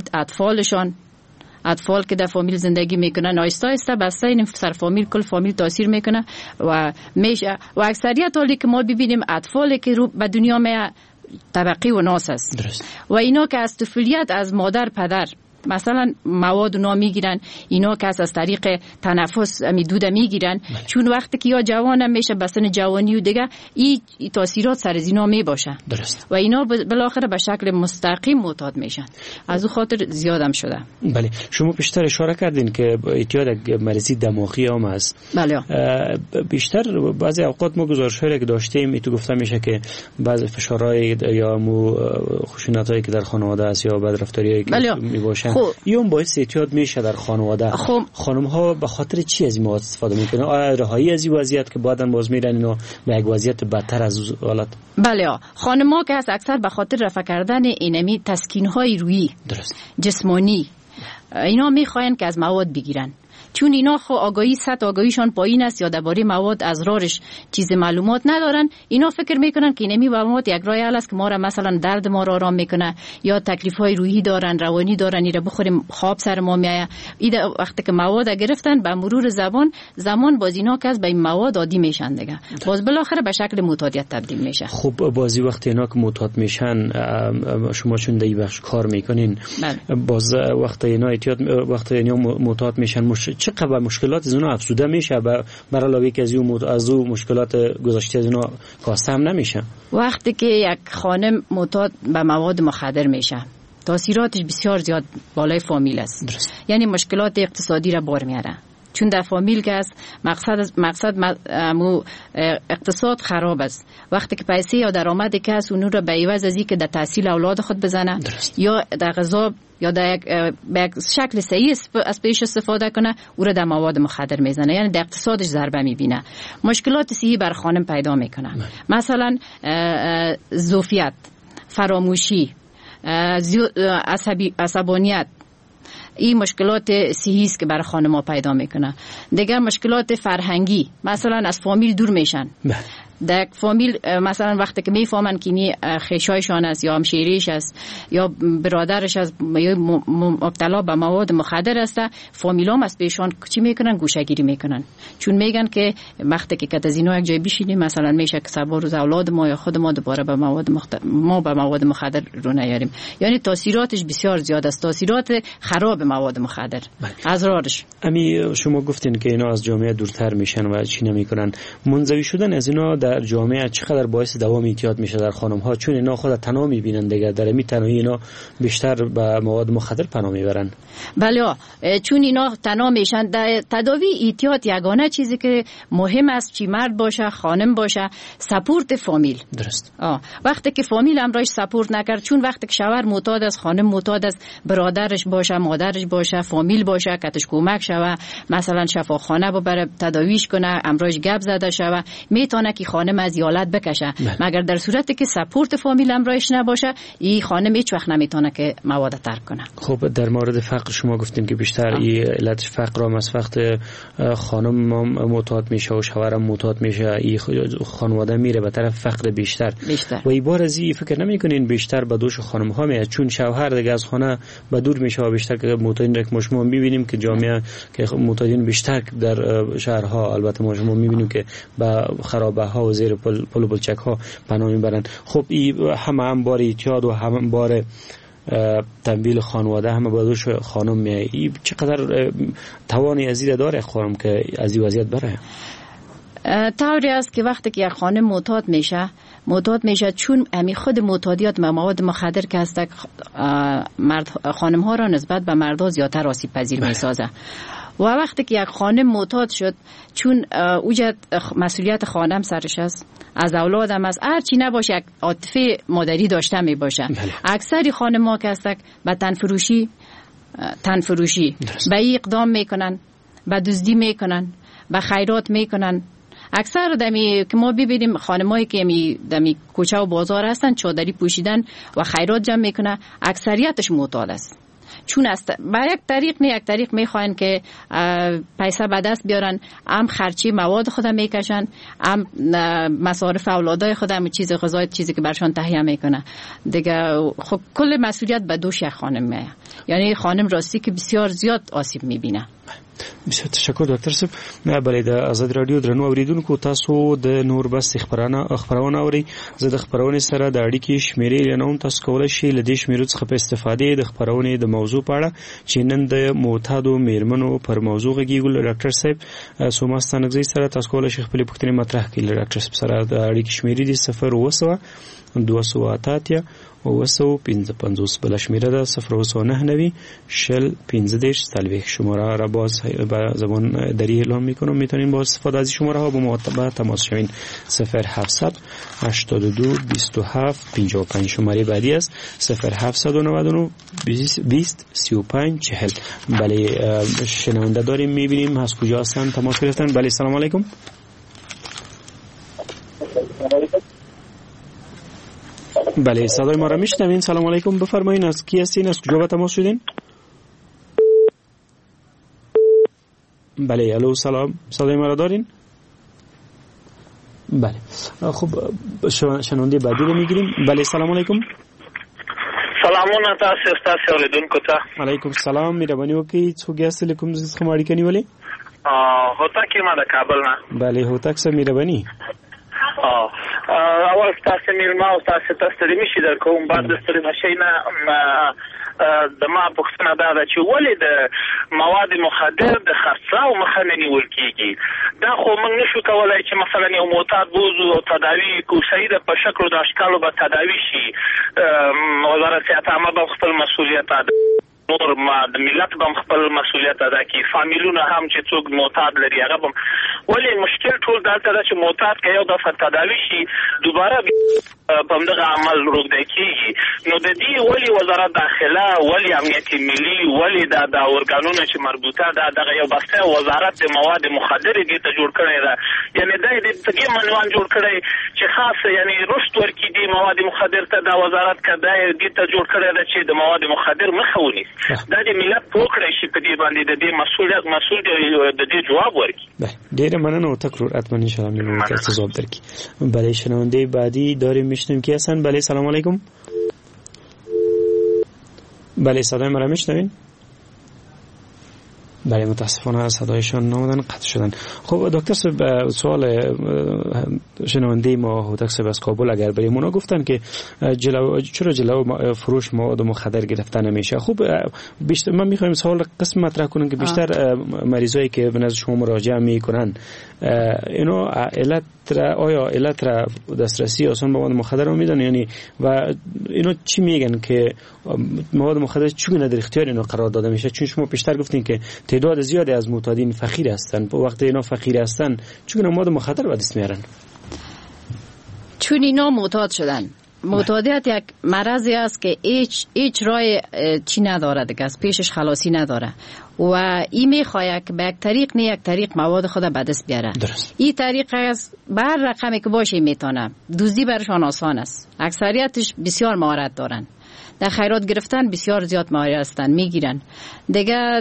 اطفال که در فامیل زندگی میکنن آیسته آیسته بسته این سر فامیل کل فامیل تاثیر میکنه و میشه و اکثریت حالی که ما ببینیم اطفالی که رو به دنیا می طبقی و ناس است درست. و اینا که از طفولیت از مادر پدر مثلا مواد اونا میگیرن اینا که از طریق تنفس دود میگیرن چون وقتی که یا جوانم میشه بسن جوانی و دیگه این تاثیرات سر از اینا میباشه درست. و اینا بالاخره به شکل مستقیم معتاد میشن از اون خاطر زیادم شده. بله شما بیشتر اشاره کردین که اعتیاد مریضی دماغی هم است. بله بیشتر بعضی اوقات ما گزارش‌هایی که داشتیم تو گفته میشه که بعضی فشارهای یا خشونتایی که در خانواده است یا بدرفتاریایی که میباشن اون باعث اعتیاد میشه در خانواده. خانم ها به خاطر چی از این مواد استفاده میکنن؟ آیا رهایی از این وضعیت که بعداً باز میرن اینا به یک وضعیت بدتر از حالت؟ بله خانم ها که از اکثر به خاطر رفع کردن اینمی تسکین های روحی جسمانی اینا میخواین که از مواد بگیرن چون اینا خو آگاهیشان پایین است یا درباره مواد از رارش چیز معلومات ندارن اینا فکر میکنن که اینمی مواد یک راه حل است که ما را مثلا درد ما را آرام میکنه یا تکلیف های روحی دارن روانی دارن اینا بخوریم خواب سر ما میایه وقتی که مواد گرفتن به مرور زمان باز اینا که از به این مواد عادی میشن دیگه باز بالاخره به شکل معتادیت تبدیل میشه. خب بازی وقتی اینا که معتاد میشن شما چون در این بخش کار میکنین باز وقتی اینا معتاد میشن چقدر مشکلات از اونا افزوده میشه بر علاوه که از اون مشکلات گذشته از اونا کاسته هم نمیشه. وقتی که یک خانم معتاد به مواد مخدر میشه تاثیراتش بسیار زیاد بالای فامیل است درست. یعنی مشکلات اقتصادی را بار میاره چون در فامیل که است مقصد اقتصاد خراب است وقتی که پیسه یا درآمدی که است اون رو به عوض از اینکه در تحصیل اولاد خود بزنه درست. یا در غذا یا در یک شکل صحیح از پیش استفاده کنه او را در مواد مخدر میزنه یعنی در اقتصادش ضربه میبینه مشکلات صحیح بر خانم پیدا میکنه مثلا ضعفیت فراموشی عصبانیت این مشکلات صحی است که برای خانم‌ها پیدا میکنه دیگه مشکلات فرهنگی مثلا از فامیل دور میشن در فامیل مثلا وقتی که میفهمن که این خیشایشان است یا همشیریش است یا برادرش است یا مبتلا به مواد مخدر است، فامیلام است بهشان چی میکنن؟ گوشه‌گیری میکنن. چون میگن که وقتی که از اینا یک جای بشینیم مثلا میشه که سبا روز اولاد ما یا خود ما دوباره به مواد مخدر رو نیاریم. یعنی تاثیراتش بسیار زیاد است، تاثیرات خراب مواد مخدر. اضرارش امی شما گفتین که اینا از جامعه دورتر میشن و چی نمیکنن. منزوی شدن از اینا در جامعه چقدر باعث دوام اعتیاد میشه در خانم ها؟ چون اینا خود تنها میبینن دیگه، در می تنهایی اینا بیشتر به مواد مخدر پناه میبرن. بله، چون اینا تنها میشن. در تداوی اعتیاد یگانه چیزی که مهم است، چی مرد باشه خانم باشه، سپورت فامیل. درست. وقتی که فامیل امراش سپورت نکرد، چون وقتی که شوهر معتاد است، خانم معتاد است، برادرش باشه، مادرش باشه، فامیل باشه کتش کمک شوه، مثلا شفاخانه ببره تداویش کنه، امراش گپ زده شوه، میتونه که خانم از یالت بکشه. مگر در صورتی که سپورت فامیل امراش نباشه، این خانم هیچ وقت نمیتونه که مواد ترک کنه. خب در مورد فقر شما گفتین که بیشتر این علت فقر هم از وقت خانم معتاد میشه و شوهرم معتاد میشه، این خانواده میره به طرف فقر بیشتر. و این بار از این فکر نمیکنین بیشتر به دوش خانم ها میاد، چون شوهر دیگه از خانه به دور میشه و بیشتر که معتادین را که ما میبینیم که جامعه که معتادین بیشتر در شهرها، البته ما میبینیم که به خرابه ها و زیر پل و پلچک ها پناه میبرن. خب این هم بار اعتیاد و هم بار تنبیل خانواده هم به دوش خانم میاد. این چقدر توانی ازید داره خانم که از این وضعیت بره؟ طوری است که وقتی که یک خانم معتاد میشه چون امی خود معتادیات مواد مخدر که هست خانم ها را نسبت به مردا زیادتر آسیب پذیر میسازه. و وقتی که یک خانم معتاد شد، چون اوجد مسئولیت خانم سرش است، از اولادم است، هر چی نباشه یک عاطفه مادری داشته می باشه. اکثری خانم ها که هستک به تنفروشی به این اقدام میکنن، به دزدی میکنن، به خیرات میکنن. اکثر دمی که ما ببینیم خانمایی که دمی کوچه و بازار هستن چادری پوشیدن و خیرات جمع میکنه، اکثریتش معتاد است. چون است با یک طریق میخواین که پیسه به دست بیارن، هم خرچی مواد خود میکشن، هم مصارف اولادای خود، هم چیز غذایی چیزی که برشان تهیه میکنه دیگه. خب کل مسئولیت به دوش یک خانم میاد. یعنی خانم راستی که بسیار زیاد آسیب میبینه. بسیار تشکر دکتر صاحب. بله د آزاد رادیو درنو اوریدونکو، تاسو د نور بس خبرونه اوري. زه د خبرونه سره د اړیکې شمیرې لنوم. تاسو کولای شئ له دې شمیرو څخه په استفادې د خبرونه د موضوع په اړه چې نن د معتادو میرمنو پر موضوع غږیږو ډاکټر صاحب سوماستانګزي سره تاسو کولای شئ خپل پوښتنې مطرح کړئ. ډاکټر صاحب سره د اړیکې شمیرې دي 0 288 255 بل شمیره ده 0 شل 15 سلویک شماره را باز به زبان دری اعلام میکنم. میتونین با استفاده از شماره ها با ما تماس شوین. 0700 82 27 55 شماره بعدی است 0799 20 35 40. بله شنونده داریم، میبینیم از کجا هستن تماس گرفتن. بله سلام علیکم. بله صدای ما را میشنوین؟ سلام علیکم، بفرمایین از کی هستین، از کجا به تماس شدین؟ بله الو سلام، صدای ما را دارین؟ بله خب شنونده بعدی رو میگیریم. بله سلام علیکم. سلامونه تاسو اوریدونکو ته. علیکم السلام، مهرباني وکړئ څوک یاست له کوم ځای څخه اړیکه نیولې؟ هوتک ما د کابل نه. بله هوتک سره مهرباني. اول تاسو میرما او تاسو ستړي مشي در کوم بعد ستړي مشي نه د ما پوښتنه ده چې ولې د مواد مخدر د خرڅلاو مخه نه نیول کیږي. دا خو موږ نشو کولای چې مثلا یو معتاد بوزو او تداوی کوشي د په شکل د اشکالو به تداوی شي. وزارت صحت عامه به خپل مسؤلیت ادا نور ما د ملت به خپل مسؤلیت ادا کوي. فامیلونه هم چې څوک معتاد لري هغه ولې مشکل ټول دلته ده چې معتاد که یو دفعه تداوی شي دوباره په دغه عمل روږدی کیږي. نو د دې ولی وزارت داخله، ولی امنیت ملي، ولی د ارګانونو چې مربوطه ده دغه یو بسته وزارت د مواد مخدره دې ته جوړ کړی ده، یعنی د دې منوان جوړ کړی چې خاص یعنی رشد ورکړي د مواد مخدر ته د وزارت کده دې ته جوړ کړی ده چې د مواد مخدر مخه ونیسي. دا د ملت پوکړی شي په دې باندې د دې مسؤل د دې جواب ورکړي. ډیر مننه او تکرار اتمن ان شاء الله میمون که جواب درکړي. بله شنونده بعدی داریم میشنیم کی هستن؟ بله سلام علیکم. بله صدای ما را میشنوین؟ بله متاسفانه صدایشان نمودن قطع شدن. خب دکتر صاحب سوال شنونده ما هوتک صاحب از کابل اگر بریم، اونا گفتن که چرا جلو فروش مواد مخدر گرفته نمیشه. خب بیشتر من میخوایم سوال قسم مطرح کنم که بیشتر مریضایی که به نظر شما مراجعه میکنن اینا آیا علت را دسترسی آسان مواد مخدر رو میدن، یعنی و اینا چی میگن که مواد مخدر چگونه در اختیار اینا قرار داده میشه؟ چون شما بیشتر گفتین که تعداد زیادی از معتادین فقیر هستن، په وقت اینا فقیر هستن چگونه مواد مخدر به دست میارن؟ چون اینا معتاد شدن. معتادیت یک مرضی است که هیچ راه چی نداره دیگه، از پیشش خلاصی نداره و این میخواد که به یک طریق نه یک طریق مواد خود به دست بیاره. این طریق از بر رقمی که باشه میتونه دزدی برشان آسان است. اکثریتش بسیار مهارت دارن، در خیرات گرفتن بسیار زیاد ماهر هستن، میگیرن دیگه.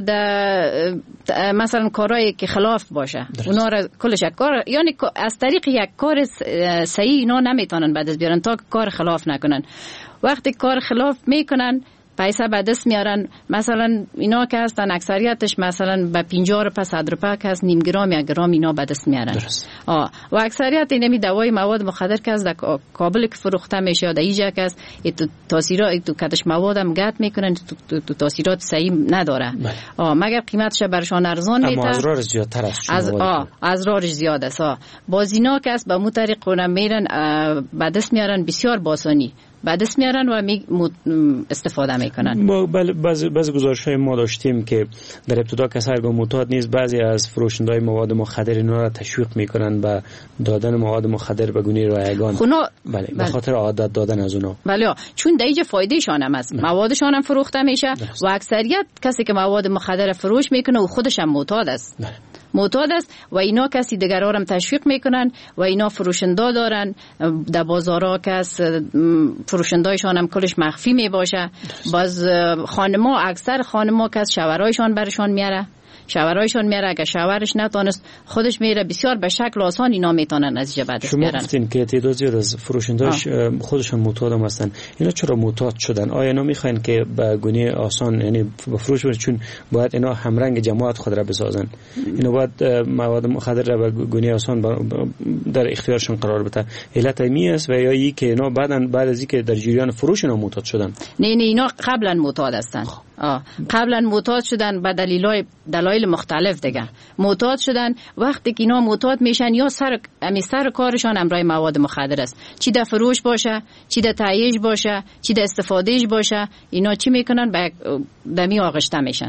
مثلا کارهایی که خلاف باشه اونا را کلش کار، یعنی از طریق یک کار صحیح اینا نمیتونن به دست بیارن تا کار خلاف نکنن. وقتی کار خلاف میکنن پیسه به دست میارن. مثلا اینا که هستن اکثریتش مثلا به 50 روپیه 100 روپیه که هست نیم گرام 1 گرام اینا به دست میارن. و اکثریت اینمی دوای مواد مخدر که از در کابل که فروخته میشه یا در اینجا که است تو تاثیرات تو کدش مواد هم گت میکنن، تو تاثیرات صحیح نداره. مگر قیمتش برشان ارزان میته، اما ازرارش زیادتر است. ازرارش زیاد است. باز اینا که است به مو طریق میرن به دست میارن بسیار باسانی به دست میارن و استفاده میکنن. ما بعضی گزارش‌های ما داشتیم که در ابتدا کسی هرگاه معتاد نیست، بعضی از فروشنده‌های مواد مخدر اینا را تشویق میکنن به دادن مواد مخدر به گونه رایگان. بله به خاطر عادت دادن از اونا. بله چون دیگه فایده شان هم است، موادشان هم فروخته میشه و اکثریت کسی که مواد مخدر فروش میکنه و خودش هم معتاد است. معتاد است و اینا کسی دیگر هم تشویق میکنن و اینا فروشنده دارن در بازارها، کس فروشندهایشان هم کلش مخفی میباشه. باز خانما اکثر خانما کس شوهرایشان برشان میاره، شوهرایشان میاره، اگه شوهرش نتونست خودش میره، بسیار به شکل آسان اینا میتونن از اینجا بعدش بیارن. شما گفتین که تعداد زیاد از فروشندهاش خودشان معتاد هم هستن، اینا چرا معتاد شدن؟ آیا اینا میخواین که به گونه آسان یعنی به فروش برن، چون باید اینا همرنگ جماعت خود را بسازن، اینا باید مواد مخدر را به گونه آسان در اختیارشون قرار بده؟ علت می است و یا ای که اینا بعد از اینکه در جریان فروش اینا معتاد شدن؟ نه اینا قبلا معتاد هستن. قبلا معتاد شدن به دلایل مختلف دیگه. معتاد شدن وقتی که اینا معتاد میشن یا سر کارشان امرای مواد مخدر است، چی در فروش باشه، چی در تهیه‌اش باشه، چی در استفادهش باشه، اینا چی میکنن؟ به دمی آغشته میشن.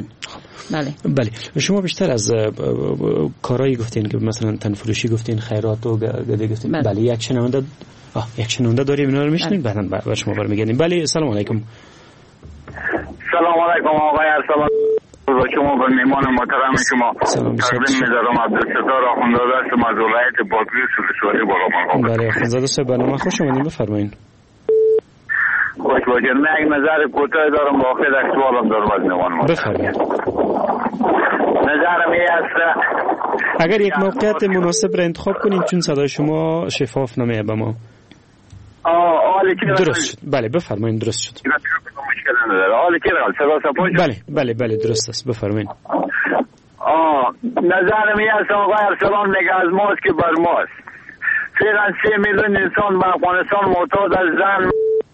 بله شما بیشتر از کارهایی گفتین که مثلا تنفروشی گفتین، خیرات و گده گفتین. بله یک شنونده داریم، اینا رو میشنید بعداً با شما برمیگردیم. بله سلام علیکم. سلام علیکم آقای ارسلان، با شما به میمان محترم شما تقدیم می‌دارم. عبدالستار آخوندزاده هستم از ولایت بادغیس سوری بالامان. بله آخوندزاده صاحب برنامه خوش اومدین، بفرمایید. خوش باشید. من یک نظر کوتاه دارم، با آخر یک سوالم دارم از میمان محترم. بفرمایید. نظرم این است اگر یک موقعیت مناسب را انتخاب کنین، چون صدای شما شفاف نمیه به ما. درست شد. بله بفرمایید. درست شد. بله درست است، بفرمایید. نظرم این است آقای ارسلان میگه از ماست که بر ماست. فعلا 3 میلیون انسان به افغانستان معتاد از زن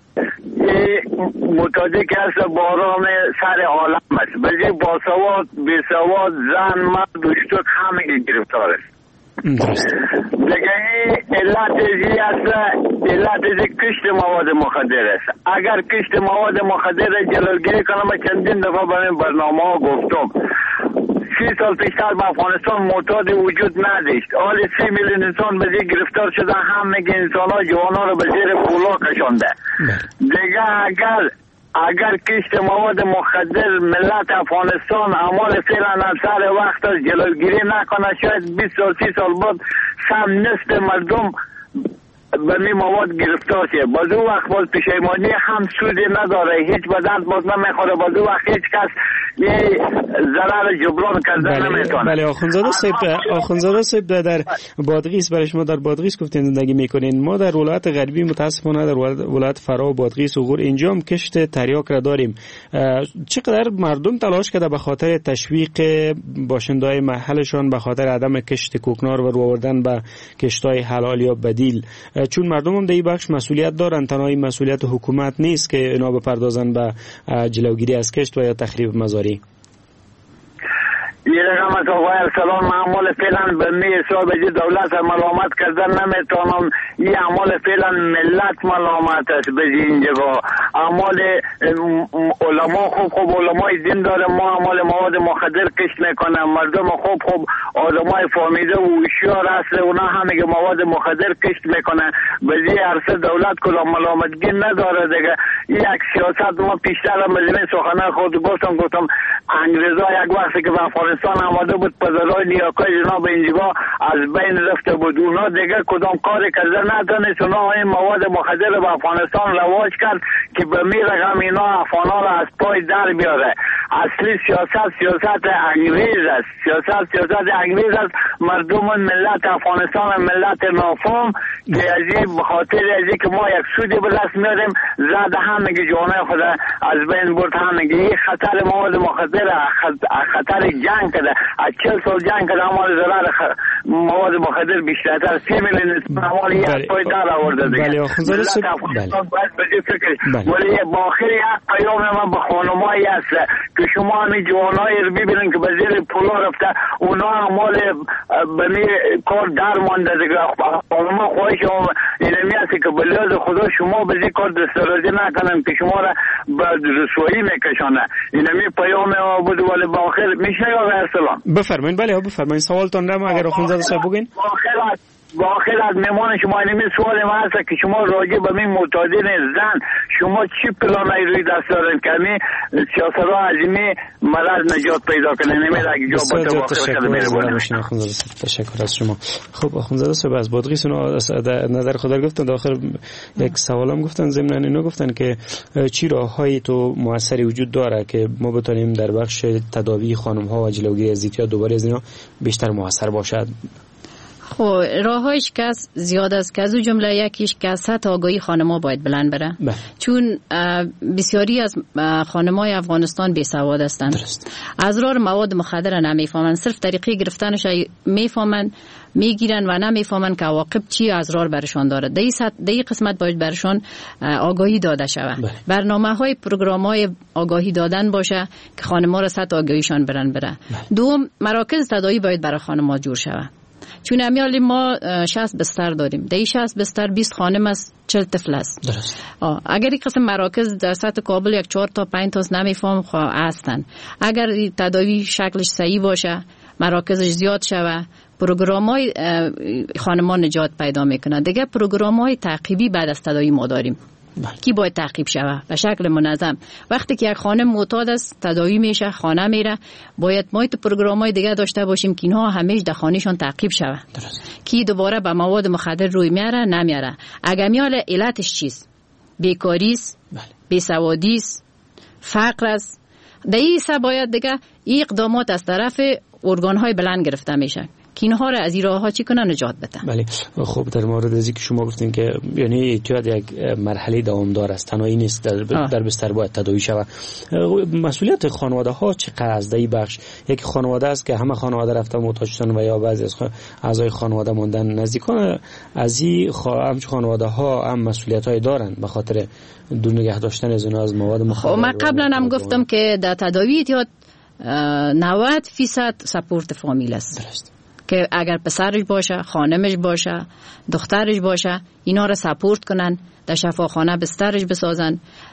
معتادی که هست باران سر عالم است. بلکه باسواد بیسواد زن مرد و شتوک همه گرفتار است. دیگه علت ازی است، علت ازی کشت مواد مخدر است. اگر کشت مواد مخدر جلوگیری کنم، چندین دفعه برای برنامه ها گفتم، 30 سال پیشتر به افغانستان معتاد وجود نداشت. حال 3 میلیون انسان به زیر گرفتار شده، همه انسان ها جوانان رو به زیر پولا کشانده. دیگه اگر کشت مواد مخدر ملت افغانستان اعمال فعلا از سر وقت از جلوگیری نکنه، شاید 20 سال 30 سال بعد سم نصف مردم به می مواد گرفتار شه. باز او وقت باز پشیمانی هم سودی نداره، هیچ بدن باز نمیخوره، باز او وقت هیچ کس یه ضرر جبران کردن نمیتونه. بله آخوندزاده صاحب در بادغیس، برای شما در بادغیس گفتین زندگی میکنین. ما در ولایت غربی متاسفانه در ولایت فرا و بادغیس و غور اینجا هم کشت تریاک را داریم. چقدر مردم تلاش کرده به خاطر تشویق باشنده‌های محلشان به خاطر عدم کشت کوکنار و رو آوردن به کشت‌های حلال یا بدیل، چون مردم هم در این بخش مسئولیت دارن، تنها این مسئولیت حکومت نیست که اینا بپردازن به جلوگیری از کشت و یا تخریب مزارع. یه رقم از آقای ارسلان معمول فعلا به می حساب دولت ملامت کردن نمیتونم. این اعمال فعلا ملت ملامت است به اینجا. اعمال علما خوب علمای دین داره، ما اعمال مواد مخدر کشت میکنن. مردم خوب آدمای فهمیده و هوشیار هست، اونا همه مواد مخدر کشت میکنن. به این عرصه دولت کلا ملامتگی نداره دیگه. این یک سیاست ما پیشتر هم به سخنان خود گفتم انگریزا یک وقتی که به افغانستان آمده بود پدرای نیاکای جناب اینجا از بین رفته بود. اونا دیگه کدام کاری کرده ندانست. اونا این مواد مخدر به افغانستان رواج کرد که به می رقم اینا افغانا را از پای در بیاره. اصلی سیاست انگریز است. سیاست انگریز است. مردم ملت افغانستان ملت نافهم که از این بخاطر از که ما یک سودی به دست میاریم زده همگی جوانه خود از بین برد. همگی این خطر مواد مخدر خطر جنگ کرده. از 40 سال جنگ کرده اما ضرر مواد مخدر بیشتر 3 میلیون اعمال یک پای در آورده دیگه. بله آخوندزاده صاحب ولی با آخر یک پیام من به خانمایی است که شما همین جوانایی رو ببینن که به زیر پولا رفته، اونا اعمال به می کار در مانده دیگه. خانما خواهش اینمی است که به لحاظ خدا شما به زیر کار دسترازی نکنن که شما را به رسوایی میکشانه. اینمی پیام بود. ولی با آخر میشه یا ارسلان بفرمایید. بله بفرمایید سوالتون را اگر آخوندزاده صاحب بگین. با آخر از میمان شما اینمی سوال ما هست که شما راجع به این معتادین زن شما چی پلانایی روی دست دارین که همین سیاست‌ها از این مرض نجات پیدا کنن؟ نمیده اگه جا باشه با آخر تشکر از شما. خب آخوندزاده صاحب از بادغیس نظر خود گفتن. در آخر یک سوالم گفتن ضمن اینو گفتن که چی راههایی تو موثری وجود داره که ما بتونیم در بخش تداوی خانم‌ها و جلوگیری از اعتیاد دوباره از اینا بیشتر موثر باشد. خب راهش که زیاد است که از اون جمله یکیش که سطح آگاهی خانم‌ها باید بلند بره. چون بسیاری از خانم‌های افغانستان بیسواد هستند. از راه مواد مخدر نمیفهمن، صرف طریقه گرفتنش میفهمن، میگیرن و نمیفهمن که عواقب چی از راه برشان داره. در این قسمت باید برشان آگاهی داده شود. برنامه‌های پروگرام‌های آگاهی دادن باشه که خانم‌ها را سطح آگاهیشان بره. دوم مراکز تداوی باید برای خانم‌ها جور شود. چون امیالی ما 60 بستر داریم، در این 60 بستر 20 خانم است، 40 طفل است. درست. اگر این قسم مراکز در سطح کابل یک 4 تا 5 تا نمیفهم هستن، اگر تداوی شکلش صحیح باشه، مراکزش زیاد شوه، پروگرام‌های خانمان نجات پیدا میکنن. دیگه پروگرام‌های تعقیبی بعد از تداوی ما داریم کی باید تعقیب شوه به شکل منظم. وقتی که یک خانم معتاد است تداوی میشه، خانه میره، باید ما تو پروگرام‌های دیگه داشته باشیم که اینها همیشه در خانهشون تعقیب شوه کی دوباره به مواد مخدر روی میاره نمیاره. اگر میاله علتش چیست؟ بیکاری است، بیسوادی است، فقر است. در این باید دیگه این اقدامات از طرف ارگان‌های بلند گرفته میشه که اینها را از این راه‌ها چی کنن نجات بدن. بله. خب در مورد ازی که شما گفتین که یعنی اعتیاد یک مرحله دوامدار است، تنهایی نیست، در بستر باید تداوی شود. مسئولیت خانواده ها چقدر از این بخش؟ یک خانواده است که همه خانواده رفتن معتاد شدن و یا بعضی از اعضای خانواده موندن. نزدیکان از این خانواده ها هم مسئولیت های دارن به خاطر دور نگه داشتن از مواد مخدر. من قبلا هم گفتم که در تداوی اعتیاد 90% سپورت فامیل است. درست. که اگر پسرش باشه، خانمش باشه، دخترش باشه، اینا را سپورت کنن، در شفاخانه بسترش بسازن،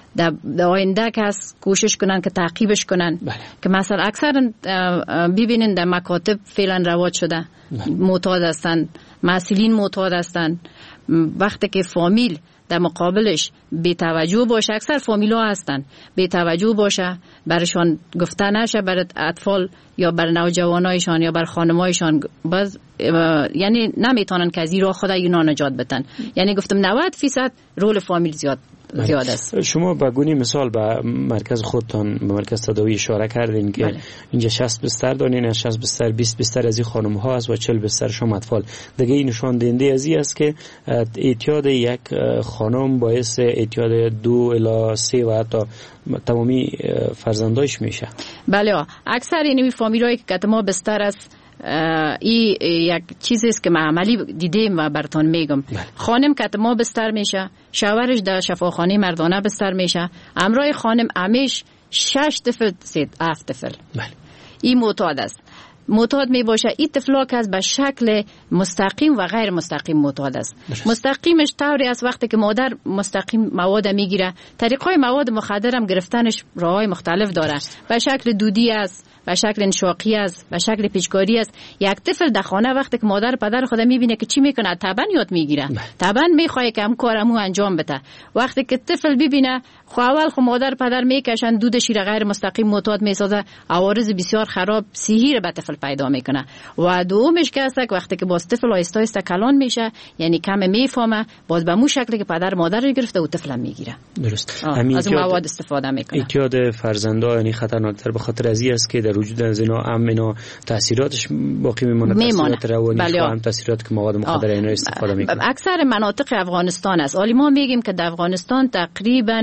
در آینده که کوشش کنن که تعقیبش کنن. که مثلا اکثر ببینین در مکاتب فعلا رواج شده، معتاد هستن، مسئولین معتاد هستن. وقتی که فامیل در مقابلش بی توجه باشه، اکثر فامیلا هستن بی توجه باشه، برشان گفته نشه، برای اطفال یا بر نوجوانایشان یا بر خانمایشان، باز یعنی نمیتونن که از این راه خود اینا نجات بدن. یعنی گفتم 90% رول فامیل زیاد است. شما با گونی مثال به مرکز خودتان، به مرکز تداوی اشاره کردین که اینجا 60 بستر دارین، از 60 بستر 20 بستر از این خانم ها است و 40 بستر شما اطفال. دیگه این نشان دهنده از این است که اعتیاد یک خانم باعث اعتیاد 2 الی 3 و حتی تمامی فرزندایش میشه. بله، اکثر این فامیلایی که کتما بستر است، این یک چیزی است که معمولی دیدیم و براتون میگم. خانم کتما بستر میشه، شوهرش در شفاخانه مردانه بستر میشه، همراه خانم همیش 6 طفل 7 طفل. این معتاد است. معتاد می باشه. این طفلا که از به شکل مستقیم و غیر مستقیم معتاد است. مستقیمش طوری است وقتی که مادر مستقیم مواد میگیره، طریقای مواد مخدر هم گرفتنش راههای مختلف داره. به شکل دودی است، به شکل انشاقی است، به شکل پیچکاری است. یک طفل در خانه وقتی که مادر پدر خود میبینه که چی میکنه، طبعا یاد میگیره، طبعا میخواد که هم کارمو انجام بده. وقتی که طفل ببینه خو اول خو مادر پدر میکشن دود شیر غیر مستقیم معتاد میسازه، عوارض بسیار خراب صحی به طفل پیدا میکنه. و دومش که است وقتی که باز طفل آهسته آهسته کلان میشه، یعنی کم میفهمه، باز به مو شکلی که پدر مادر رو گرفته و طفل هم میگیره. درست. از مواد استفاده میکنه. اعتیاد فرزندا یعنی خطرناکتر به خاطر از این است که در وجود از اینا اینا تاثیراتش باقی میمونه، تاثیرات روانی و هم تاثیرات که مواد مخدر اینا استفاده میکنه. اکثر مناطق افغانستان است. حالی ما میگیم که در افغانستان تقریبا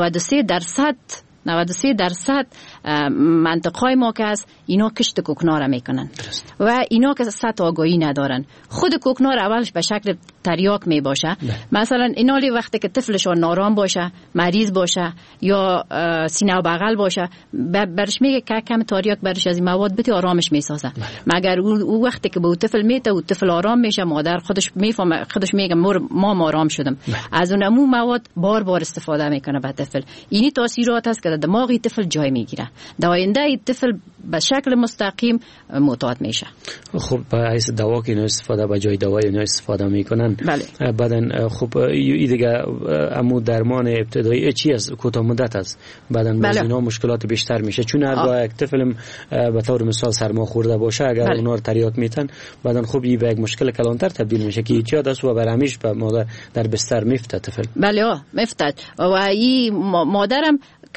93% منطقه‌های ما که است اینا کشت کوکنار میکنن و اینا که سطح آگاهی ندارن. خود کوکنار اولش به شکل تریاک می باشه. مثلا اینالی وقتی که طفلشون نارام باشه، مریض باشه یا سینه و بغل باشه، برش میگه که کم تریاک برش از این مواد بده آرامش میسازه. مگر او وقتی که به او طفل میته و طفل آرام میشه، مادر خودش میفهمه، خودش میگه ما آرام شدم، از اون مواد بار بار استفاده میکنه به طفل. اینی تاثیرات است که در دماغ طفل جای میگیره. در آینده این طفل به شکل مستقیم معتاد میشه. خب به حیث دوا که اینا استفاده به جای دوا اینا استفاده میکنن. بله. بعدن خب این دیگه امو درمان ابتدایی چی است؟ کوتاه مدت است. بعدن باز اینا مشکلات بیشتر میشه، چون هر یک طفل به طور مثال سرما خورده باشه، اگر اونا رو تریاک میتن، بعدن خب این به یک مشکل کلانتر تبدیل میشه که اعتیاد است و برهمیش به مادر در بستر میفته طفل. بله میفته. و این مادرم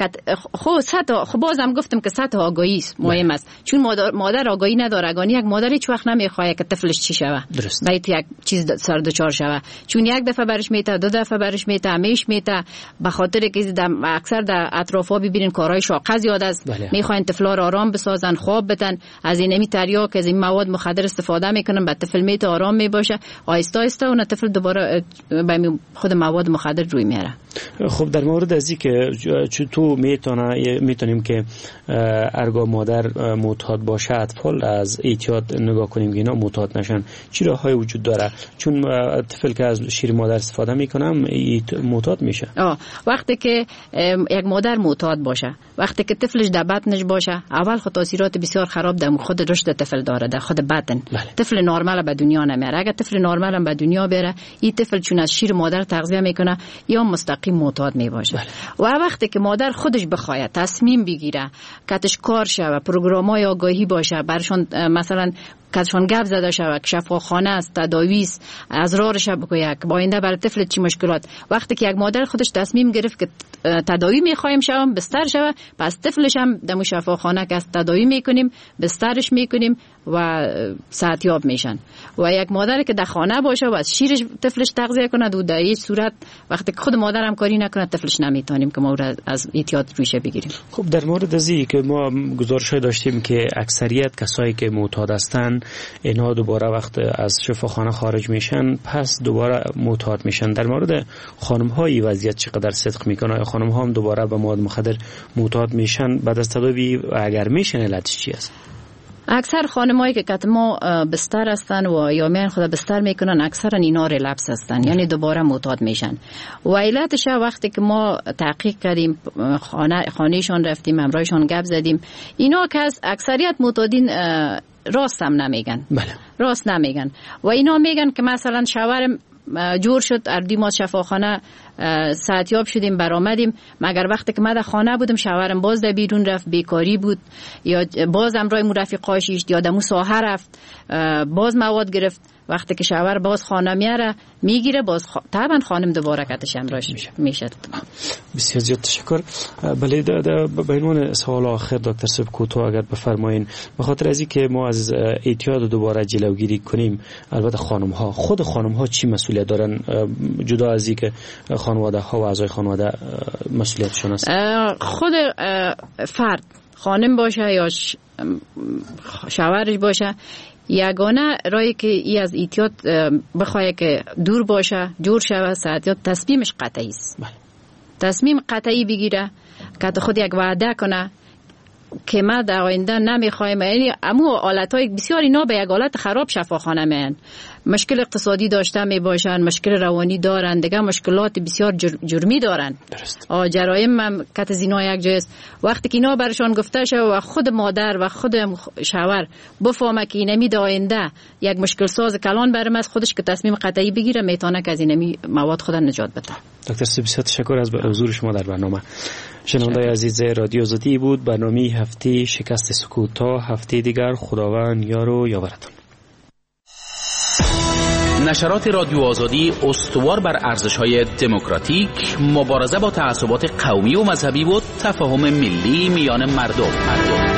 خب بازم گفتم که سطح آگاهی مهم است، چون مادر آگاهی نداره. یک مادر هیچ وقت نمیخواد که طفلش چی شوه، باید یک چیز سر دچار شوه، چون یک دفعه برش میته، 2 دفعه برش میته، همیش میته، به خاطر که اکثر در اطرافا ببینین کارهای شاقه زیاد است. میخواین طفلا را آرام بسازن، خواب بدن، از این تریاک، از این مواد مخدر استفاده میکنن، بعد طفل میته آرام میباشه، آهسته آهسته اون طفل دوباره به خود مواد مخدر روی میاره. خب در مورد از این که تو میتونیم که ارگاه مادر معتاد باشه، اطفال از اعتیاد نگاه کنیم که اینا معتاد نشن، چی راههای وجود داره؟ چون طفل که از شیر مادر استفاده میکنم معتاد میشه. وقتی که یک مادر معتاد باشه، وقتی که طفلش در بطنش باشه، اول خود تاثیرات بسیار خراب در خود رشد طفل داره، در خود بطن. طفل نرمال به دنیا نمیاره. اگر طفل نرمال هم به دنیا بره، این طفل چون از شیر مادر تغذیه میکنه یا مستقیم معتاد میباشه. و وقتی که مادر خودش بخواد تصمیم بگیره، کتش کار شوه، پروگرام‌های آگاهی باشه، برشون مثلا کتشون گپ زده شوه که شفاخانه است، تداوی است، از راهش بگوید که با آینده برای طفل چی مشکلات. وقتی که یک مادر خودش تصمیم گرفت که تداوی میخوایم شوم، بستر شوه، پس طفلش هم در شفاخانه که تداوی میکنیم، بسترش میکنیم و صحتیاب میشن. و یک مادر که در خانه باشه و از شیرش طفلش تغذیه کنه، و در هیچ صورت وقتی که خود مادر هم کاری نکنه، طفلش نمیتونیم که ما از اعتیاد روشه بگیریم. خب در مورد ازی که ما گزارش داشتیم که اکثریت کسایی که معتاد هستن اینا دوباره وقت از شفاخانه خارج میشن پس دوباره معتاد میشن. در مورد خانم های وضعیت چقدر صدق میکنه؟ خانم ها هم دوباره به مواد مخدر معتاد میشن بعد از تداوی؟ اگر میشن علتش چی است؟ اکثر خانمایی که کتما بستر هستن و یا میان خدا بستر میکنن اکثرا اینا ریلپس هستن، یعنی دوباره معتاد میشن. و علتش وقتی که ما تحقیق کردیم، خانهشون رفتیم، همراهشون گپ زدیم، اینا که اکثریت معتادین راست هم نمیگن. راست نمیگن و اینا میگن که مثلا شوهرم جور شد، اردی ما شفاخانه صحتیاب شدیم، برآمدیم، مگر وقتی که من در خانه بودم شوهرم باز در بیرون رفت، بیکاری بود، یا باز امرای مرافقاش یا دمو ساحه رفت، باز مواد گرفت. وقتی که شوهر باز خانه میاره میگیره، باز طبعا خانم دوباره کتش امراش میشه. بسیار زیاد تشکر. بله، به عنوان سوال آخر دکتر صاحب کوتاه اگر بفرمایین، به خاطر از اینکه ما از اعتیاد دوباره جلوگیری کنیم، البته خود خانم ها چی مسئولیت دارن جدا از اینکه خانواده ها و اعضای خانواده مسئولیتشون است؟ خود فرد، خانم باشه یا شوهرش باشه، یگانه رایی که ای از اعتیاد بخواه که دور باشه، جور شوه، صحتیاب، تصمیمش قطعی است. تصمیم قطعی بگیره که خود یک وعده کنه که ما در آینده نمیخوایم، یعنی امو حالتهای بسیار اینا به یک حالت خراب شفاخانه میان، مشکل اقتصادی داشته می باشن، مشکل روانی دارن، دیگه مشکلات بسیار جرمی دارن، جرایم هم کت زنا یک جایست. وقتی که اینا برشان گفته شد و خود مادر و خود شوهر بفهمه که اینمی در آینده یک مشکل ساز کلان برم از خودش که تصمیم قطعی بگیره، میتونه که از اینمی مواد خود نجات بده. دکتر بسیار تشکر از حضور شما در برنامه. شنونده عزیز رادیو آزادی بود برنامه هفته شکست سکوت. تا هفته دیگر خداوند یار و یاورتان. نشرات رادیو آزادی استوار بر ارزش‌های دموکراتیک، مبارزه با تعصبات قومی و مذهبی و تفاهم ملی میان مردم.